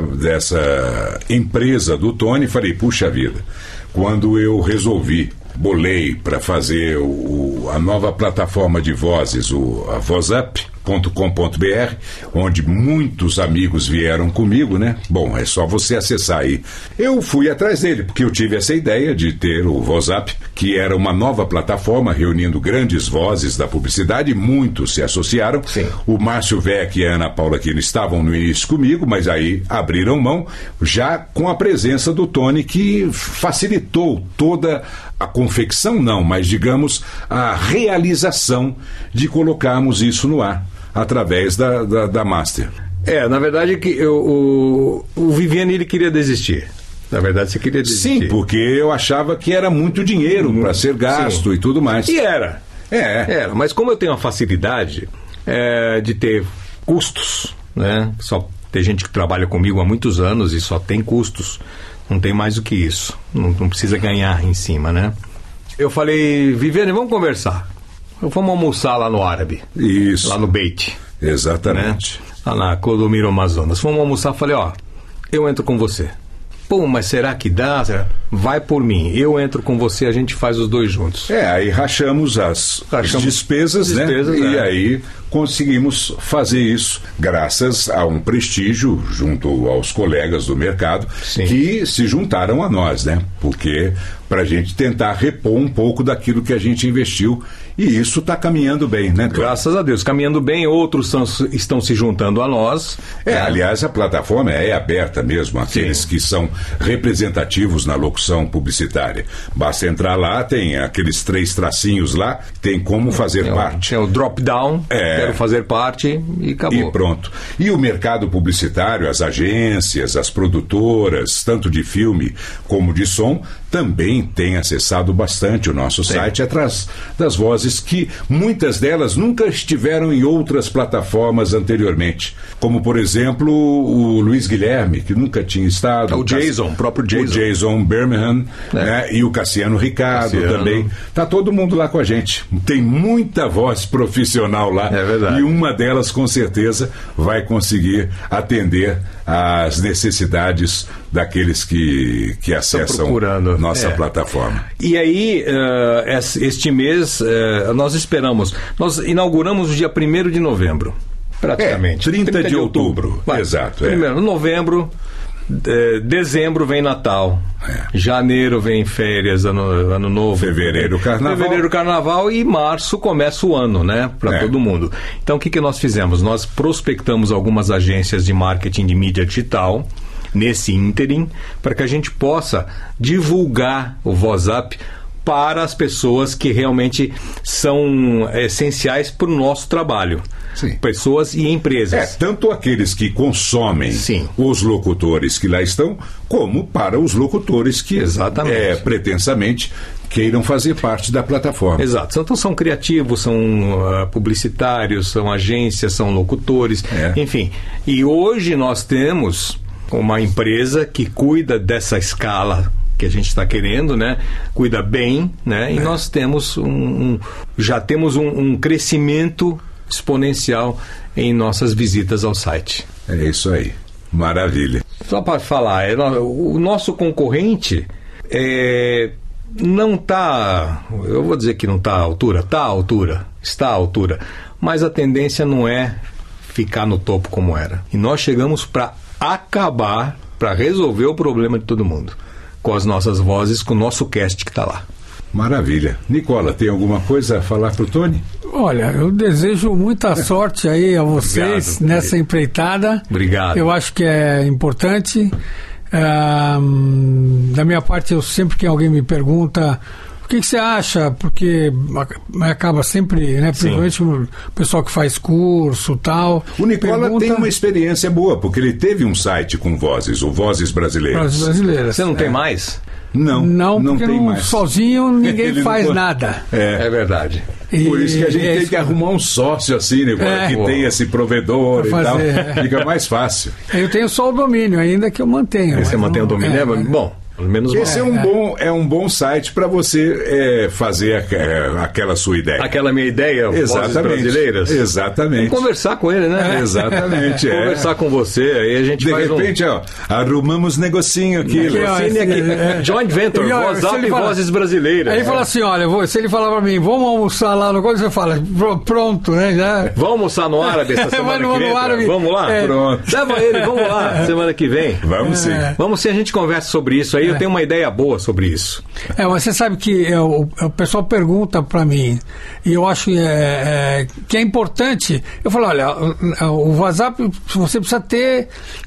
dessa empresa do Tony, falei, puxa vida, quando eu resolvi, bolei para fazer o, a nova plataforma de vozes, o, a vozup ponto com ponto b r, onde muitos amigos vieram comigo, né? Bom, é só você acessar aí. Eu fui atrás dele, porque eu tive essa ideia de ter o VozUp, que era uma nova plataforma reunindo grandes vozes da publicidade, muitos se associaram. Sim. O Márcio Vec e a Ana Paula Quino estavam no início comigo, mas aí abriram mão, já com a presença do Tony, que facilitou toda a confecção, não, mas digamos, a realização de colocarmos isso no ar, através da, da, da Master. É, na verdade que eu, o, o Viviane ele queria desistir. Na verdade você queria desistir. Sim, porque eu achava que era muito dinheiro para ser gasto. Sim. E tudo mais. E era. É. Era, mas como eu tenho a facilidade é, de ter custos, né? Só tem gente que trabalha comigo há muitos anos e só tem custos. Não tem mais do que isso. Não, não precisa ganhar em cima, né? Eu falei, Viviane, vamos conversar. Vamos almoçar lá no Árabe. Isso. Lá no Beit. Exatamente. Né? Lá na Clodomiro Amazonas. Vamos almoçar. Falei, ó, eu entro com você. Pô, mas será que dá? Vai por mim. Eu entro com você, a gente faz os dois juntos. É, aí rachamos as, rachamos as despesas, despesas, né? É. E aí conseguimos fazer isso graças a um prestígio junto aos colegas do mercado. Sim. Que se juntaram a nós, né? Porque para a gente tentar repor um pouco daquilo que a gente investiu. E isso está caminhando bem, né, Tony? Graças a Deus, caminhando bem, outros são, estão se juntando a nós. É, é, aliás, a plataforma é aberta mesmo, aqueles Sim. que são representativos na locução publicitária. Basta entrar lá, tem aqueles três tracinhos lá, tem como fazer tem parte. Tem o drop-down, é, quero fazer parte e acabou. E pronto. E o mercado publicitário, as agências, as produtoras, tanto de filme como de som, também têm acessado bastante o nosso tem. site atrás das vozes que muitas delas nunca estiveram em outras plataformas anteriormente, como por exemplo o Luiz Guilherme, que nunca tinha estado, o Jason, o próprio Jason, o Jason Berman, Birmingham, é. né? E o Cassiano Ricardo Cassiano. também. Tá todo mundo lá com a gente. Tem muita voz profissional lá. É verdade. E uma delas, com certeza, vai conseguir atender às necessidades daqueles que, que acessam nossa é. plataforma. E aí, uh, este mês, uh, nós esperamos, nós inauguramos o dia primeiro de novembro, praticamente. É, trinta de outubro. Vai, Exato. Primeiro, é. novembro, de, dezembro vem Natal, é. janeiro vem férias, ano, ano novo. Fevereiro, carnaval. Fevereiro, carnaval e março começa o ano, né? Para é. todo mundo. Então, o que, que nós fizemos? Nós prospectamos algumas agências de marketing de mídia digital nesse ínterim, para que a gente possa divulgar o WhatsApp para as pessoas que realmente são essenciais para o nosso trabalho. Sim. Pessoas e empresas. É, tanto aqueles que consomem Sim. os locutores que lá estão, como para os locutores que é, pretensamente queiram fazer parte da plataforma. Exato. Então são criativos, são uh, publicitários, são agências, são locutores, é. enfim. E hoje nós temos uma empresa que cuida dessa escala que a gente está querendo, né? Cuida bem, né? E é. nós temos um, um já temos um, um crescimento exponencial em nossas visitas ao site. É isso aí. Maravilha. Só para falar, é, o nosso concorrente é, não está, eu vou dizer que não está à altura, está à altura, está à altura, mas a tendência não é ficar no topo como era. E nós chegamos para acabar, para resolver o problema de todo mundo, com as nossas vozes, com o nosso cast que está lá. Maravilha. Nicola, tem alguma coisa a falar para o Tony? Olha, eu desejo muita sorte aí a vocês Obrigado, nessa querido. empreitada. Obrigado. Eu acho que é importante. Um, da minha parte, eu sempre que alguém me pergunta o que, que você acha, porque acaba sempre, né, principalmente o pessoal que faz curso e tal. O Nicola pergunta... tem uma experiência boa, porque ele teve um site com vozes, o Vozes Brasileiras. Vozes Brasileiras. Você não é. tem mais? Não, não, não tem não, mais. Sozinho ninguém Ele faz não... nada. É, é verdade. E... Por isso que a gente é tem que arrumar um sócio assim, né, é. que tem esse provedor e tal. É. Fica mais fácil. Eu tenho só o domínio, ainda que eu mantenho. Você mantém não... o domínio? É, é. Bom. Menos Esse é um, bom, é um bom site para você é, fazer a, é, aquela sua ideia. Aquela minha ideia, Vozes Brasileiras. Exatamente. Vamos conversar com ele, né? É. Exatamente. é. Conversar com você, aí a gente De faz repente, um... ó, arrumamos negocinho aqui. aqui, ó, aqui. É. Joint Venture, WhatsApp e Vozes Brasileiras. Aí ele fala assim, olha, vou, se ele falar para mim, vamos almoçar lá no coisa, você fala, pronto, né? Já... Vamos almoçar no árabe essa semana no, que vem? No árabe. Vamos lá? É. Pronto. Leva ele, vamos lá, semana que vem. Vamos sim. É. Vamos sim, a gente conversa sobre isso aí, é. eu tenho uma ideia boa sobre isso. É, mas você sabe que é, o, o pessoal pergunta para mim, e eu acho é, é, que é importante. Eu falo, olha, o, o WhatsApp você precisa ter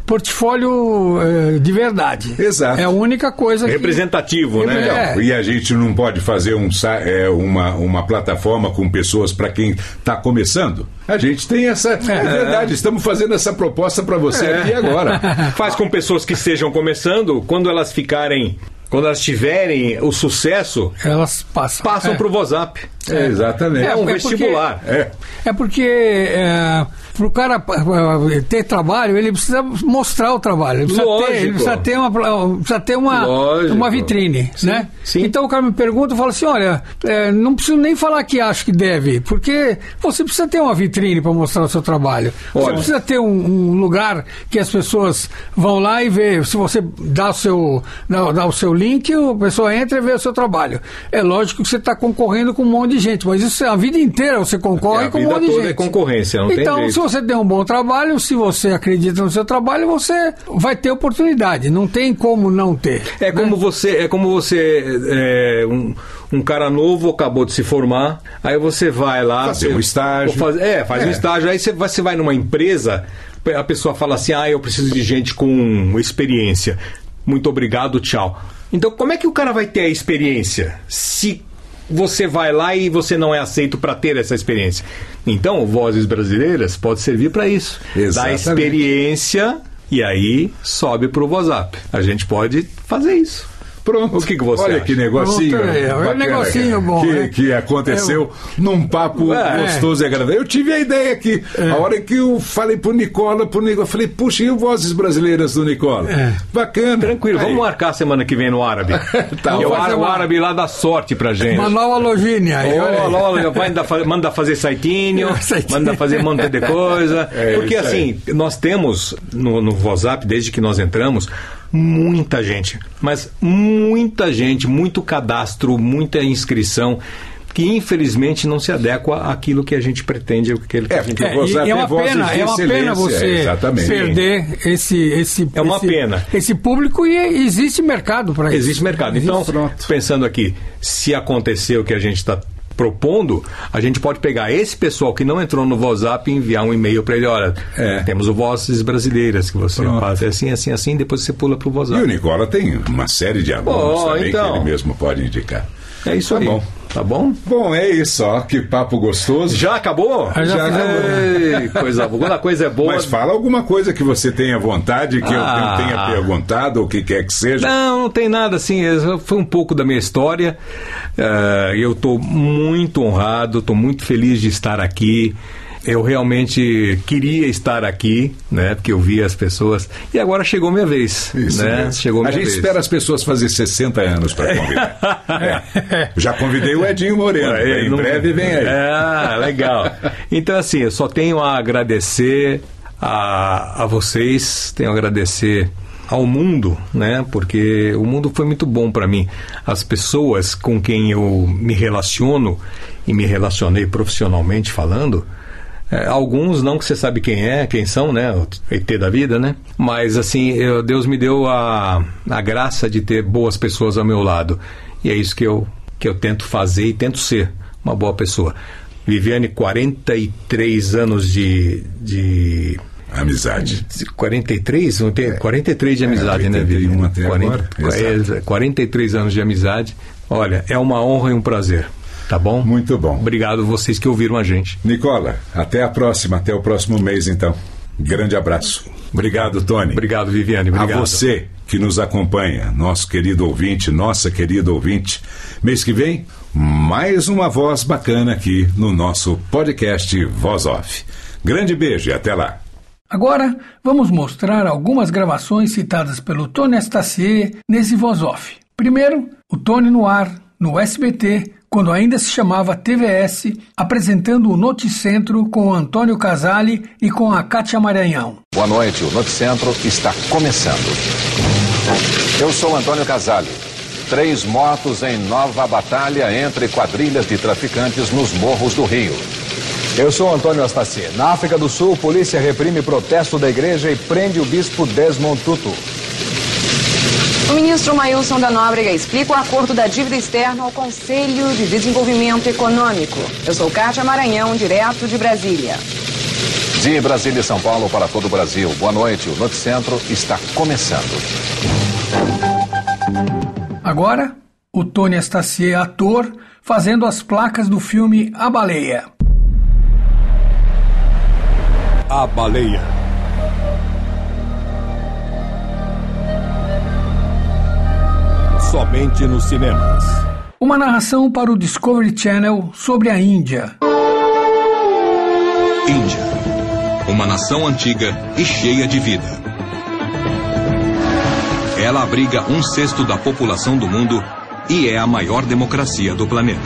portfólio é, de verdade. Exato. É a única coisa que... representativo, né? É. E a gente não pode fazer um, é, uma, uma plataforma com pessoas para quem está começando? A gente tem essa... É, é verdade, estamos fazendo essa proposta para você é. aqui agora. Faz com pessoas que estejam começando, quando elas ficarem... Quando elas tiverem o sucesso, elas passam, passam é. para o WhatsApp. É, exatamente. É um é vestibular. Porque, é. é porque é, para o cara ter trabalho, ele precisa mostrar o trabalho. Ele precisa Lógico. ter, ele precisa ter uma, precisa ter uma, uma vitrine. Sim, né? Sim. Então o cara me pergunta, eu falo assim, olha, é, não preciso nem falar que acho que deve, porque você precisa ter uma vitrine para mostrar o seu trabalho. Olha. Você precisa ter um, um lugar que as pessoas vão lá e vê. Se você dá o seu, dá, dá o seu link, a pessoa entra e vê o seu trabalho. É lógico que você está concorrendo com um monte de gente, mas isso a vida inteira você concorre é, com um monte de gente. A vida toda é concorrência, não então, tem jeito. Se você tem um bom trabalho, se você acredita no seu trabalho, você vai ter oportunidade. Não tem como não ter. É né? como você, é como você é, um, um cara novo acabou de se formar, aí você vai lá fazer você, um estágio. Faz, é, faz é. um estágio, aí você vai, você vai numa empresa, a pessoa fala assim, ah, eu preciso de gente com experiência. Muito obrigado, tchau. Então, como é que o cara vai ter a experiência se você vai lá e você não é aceito para ter essa experiência? Então, Vozes Brasileiras pode servir para isso. Exatamente. Dá experiência e aí sobe para o WhatsApp. A gente pode fazer isso. Pronto. O que, que você Olha acha? que negocinho. Pronto, é, bacana, um negocinho bom. Que, né? que aconteceu é, num papo é, gostoso e agradável. Eu tive a ideia aqui. É. A hora que eu falei pro Nicola, pro Nicola, eu falei, puxa, e o Vozes Brasileiras do Nicola? É. Bacana. Tranquilo, aí. Vamos marcar semana que vem no árabe. Tá, o, árabe o árabe lá dá sorte pra gente. Uma nova lojinha. Oh, logo, vai mandar, manda fazer saitinho, manda fazer um monte de coisa. É, porque assim, nós temos no, no WhatsApp, desde que nós entramos, muita gente, mas muita gente, muito cadastro, muita inscrição, que infelizmente não se adequa àquilo que a gente pretende. Que ele, é, a gente é, e é uma pena, é uma pena você exatamente. perder esse, esse, é uma esse, pena. esse público, e existe mercado para isso. Existe mercado. Existe, então, pronto. Pensando aqui, se acontecer o que a gente está propondo, a gente pode pegar esse pessoal que não entrou no WhatsApp e enviar um e-mail para ele, olha, é. temos o Vozes Brasileiras que você Pronto. faz assim, assim, assim, depois você pula para o WhatsApp. E o Nicola tem uma série de alunos oh, também então, que ele mesmo pode indicar. É isso tá aí. Bom. Tá bom? Bom, é isso, ó. Que papo gostoso. Já acabou? Já, já acabou. Ei, coisa boa. Quando a coisa é boa. Mas fala alguma coisa que você tenha vontade, que ah. eu tenha perguntado, ou o que quer que seja. Não, não tem nada assim. Foi um pouco da minha história. Uh, eu estou muito honrado, estou muito feliz de estar aqui. Eu realmente queria estar aqui, né? Porque eu via as pessoas. E agora chegou minha vez. Isso né? Mesmo. Chegou minha a gente vez. espera as pessoas fazer sessenta anos para convidar. é. Já convidei o Edinho Moreno. É, em não... breve vem aí. Ah, legal. Então, assim, eu só tenho a agradecer a, a vocês, tenho a agradecer ao mundo, né? Porque o mundo foi muito bom para mim. As pessoas com quem eu me relaciono e me relacionei profissionalmente falando. É, alguns não que você sabe quem é, quem são, né? O E T da vida, né? Mas assim, eu, Deus me deu a, a graça de ter boas pessoas ao meu lado. E é isso que eu, que eu tento fazer e tento ser uma boa pessoa. Viviane, quarenta e três anos de... de amizade. quarenta e três? É. quarenta e três de amizade, é, né, Viviane? Até quarenta, agora. quarenta e três anos de amizade. Olha, é uma honra e um prazer. Tá bom? Muito bom. Obrigado vocês que ouviram a gente. Nicola, até a próxima, até o próximo mês, então. Grande abraço. Obrigado, Tony. Obrigado, Viviane. Obrigado. A você que nos acompanha, nosso querido ouvinte, nossa querida ouvinte. Mês que vem, mais uma voz bacana aqui no nosso podcast Voz Off. Grande beijo e até lá. Agora, vamos mostrar algumas gravações citadas pelo Tony Astacier nesse Voz Off. Primeiro, o Tony no ar, no S B T, quando ainda se chamava T V S, apresentando o Noticentro com o Antônio Casale e com a Kátia Maranhão. Boa noite, o Noticentro está começando. Eu sou Antônio Casale. Três mortos em nova batalha entre quadrilhas de traficantes nos morros do Rio. Eu sou Antônio Astacier. Na África do Sul, polícia reprime protesto da igreja e prende o bispo Desmond Tutu. O ministro Maílson da Nóbrega explica o acordo da dívida externa ao Conselho de Desenvolvimento Econômico. Eu sou Kátia Maranhão, direto de Brasília. De Brasília e São Paulo para todo o Brasil. Boa noite, o Noticentro está começando. Agora, o Tony Astacier, ator, fazendo as placas do filme A Baleia. A Baleia. Somente nos cinemas. Uma narração para o Discovery Channel sobre a Índia. Índia, uma nação antiga e cheia de vida. Ela abriga um sexto da população do mundo e é a maior democracia do planeta.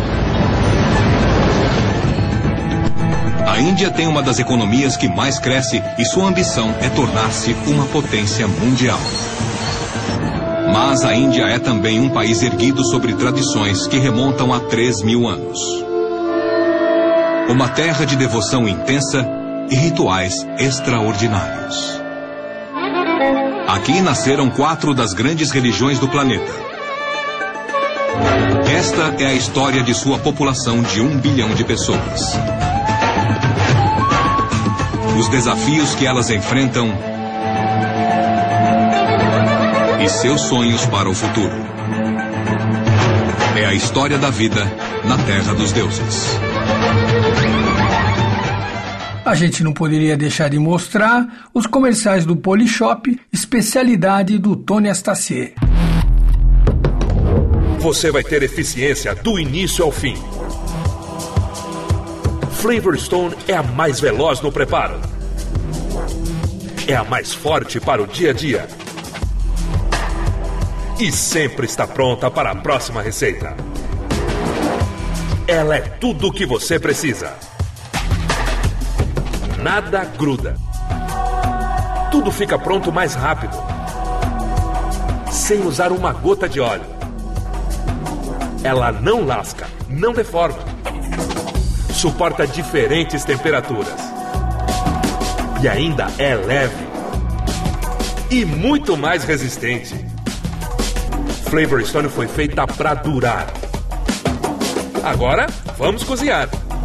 A Índia tem uma das economias que mais cresce e sua ambição é tornar-se uma potência mundial. Mas a Índia é também um país erguido sobre tradições que remontam a três mil anos. Uma terra de devoção intensa e rituais extraordinários. Aqui nasceram quatro das grandes religiões do planeta. Esta é a história de sua população de um bilhão de pessoas. Os desafios que elas enfrentam e seus sonhos para o futuro. É a história da vida na Terra dos Deuses. A gente não poderia deixar de mostrar os comerciais do Polishop, especialidade do Tony Astacier. você vai ter eficiência do início ao fim. Flavor Stone é a mais veloz no preparo. É a mais forte para o dia a dia. E sempre está pronta para a próxima receita. Ela é tudo o que você precisa. Nada gruda. Tudo fica pronto mais rápido, sem usar uma gota de óleo. Ela não lasca, não deforma. Suporta diferentes temperaturas. E ainda é leve. E muito mais resistente. Flavor Stone foi feita para durar. Agora, vamos cozinhar.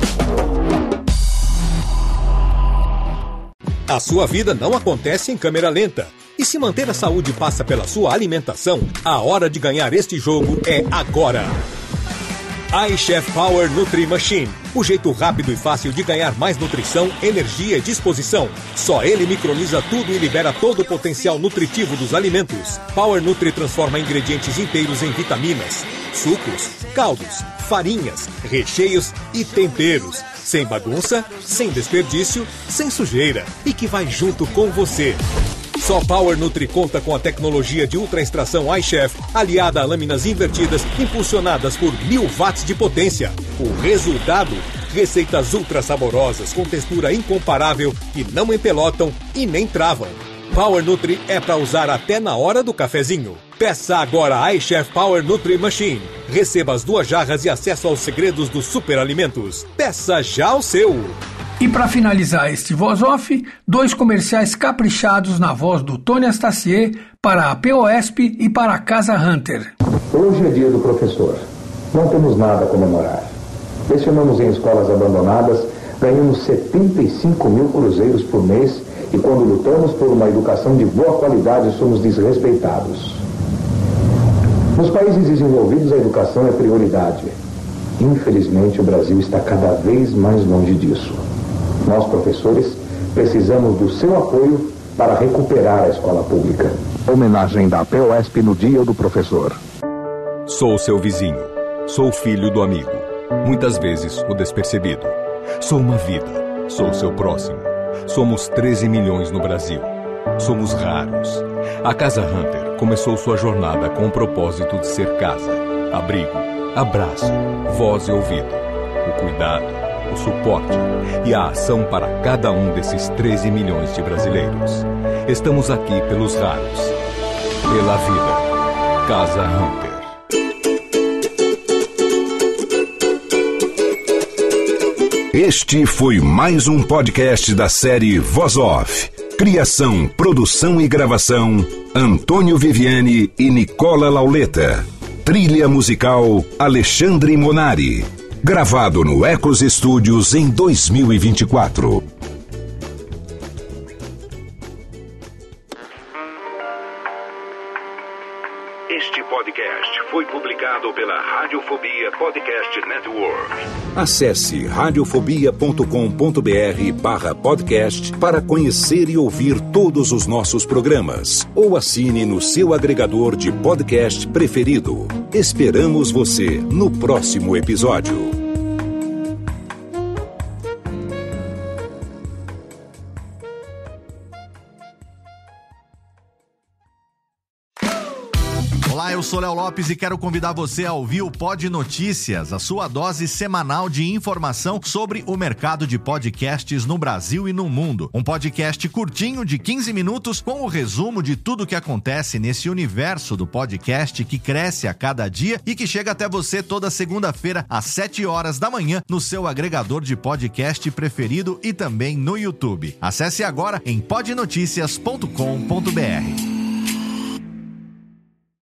A sua vida não acontece em câmera lenta. E se manter a saúde passa pela sua alimentação, a hora de ganhar este jogo é agora. iChef Power Nutri Machine. O jeito rápido e fácil de ganhar mais nutrição, energia e disposição. Só ele microniza tudo e libera todo o potencial nutritivo dos alimentos. Power Nutri transforma ingredientes inteiros em vitaminas, sucos, caldos, farinhas, recheios e temperos. Sem bagunça, sem desperdício, sem sujeira. E que vai junto com você. Só Power Nutri conta com a tecnologia de ultra extração iChef, aliada a lâminas invertidas, impulsionadas por mil watts de potência. O resultado? Receitas ultra saborosas, com textura incomparável, que não empelotam e nem travam. Power Nutri é para usar até na hora do cafezinho. Peça agora a iChef Power Nutri Machine. Receba as duas jarras e acesso aos segredos dos superalimentos. Peça já o seu! E para finalizar este Voz Off, dois comerciais caprichados na voz do Tony Astacier para a POSP e para a Casa Hunter. Hoje é dia do professor. Não temos nada a comemorar. Lecionamos em escolas abandonadas, ganhamos setenta e cinco mil cruzeiros por mês e quando lutamos por uma educação de boa qualidade somos desrespeitados. Nos países desenvolvidos a educação é prioridade. Infelizmente o Brasil está cada vez mais longe disso. Nós, professores, precisamos do seu apoio para recuperar a escola pública. Homenagem da POSP no Dia do Professor. Sou seu vizinho. Sou filho do amigo. Muitas vezes o despercebido. Sou uma vida. Sou seu próximo. Somos treze milhões no Brasil. Somos raros. A Casa Hunter começou sua jornada com o propósito de ser casa, abrigo, abraço, voz e ouvido, o cuidado, o suporte e a ação para cada um desses treze milhões de brasileiros. Estamos aqui pelos raros, pela vida. Casa Hunter. Este foi mais um podcast da série Voz Off. Criação, produção e gravação, Antônio Viviani e Nicola Lauleta. Trilha musical, Alexandre Monari. Gravado no Ecos Studios em dois mil e vinte e quatro. Este podcast foi publicado pela Radiofobia Podcast Network. Acesse radiofobia ponto com ponto br barra podcast para conhecer e ouvir todos os nossos programas. Ou assine no seu agregador de podcast preferido. Esperamos você no próximo episódio. Olá, eu sou Léo Lopes e quero convidar você a ouvir o Pod Notícias, a sua dose semanal de informação sobre o mercado de podcasts no Brasil e no mundo. Um podcast curtinho de quinze minutos com o resumo de tudo que acontece nesse universo do podcast que cresce a cada dia e que chega até você toda segunda-feira às sete horas da manhã no seu agregador de podcast preferido e também no YouTube. Acesse agora em pod noticias ponto com ponto br.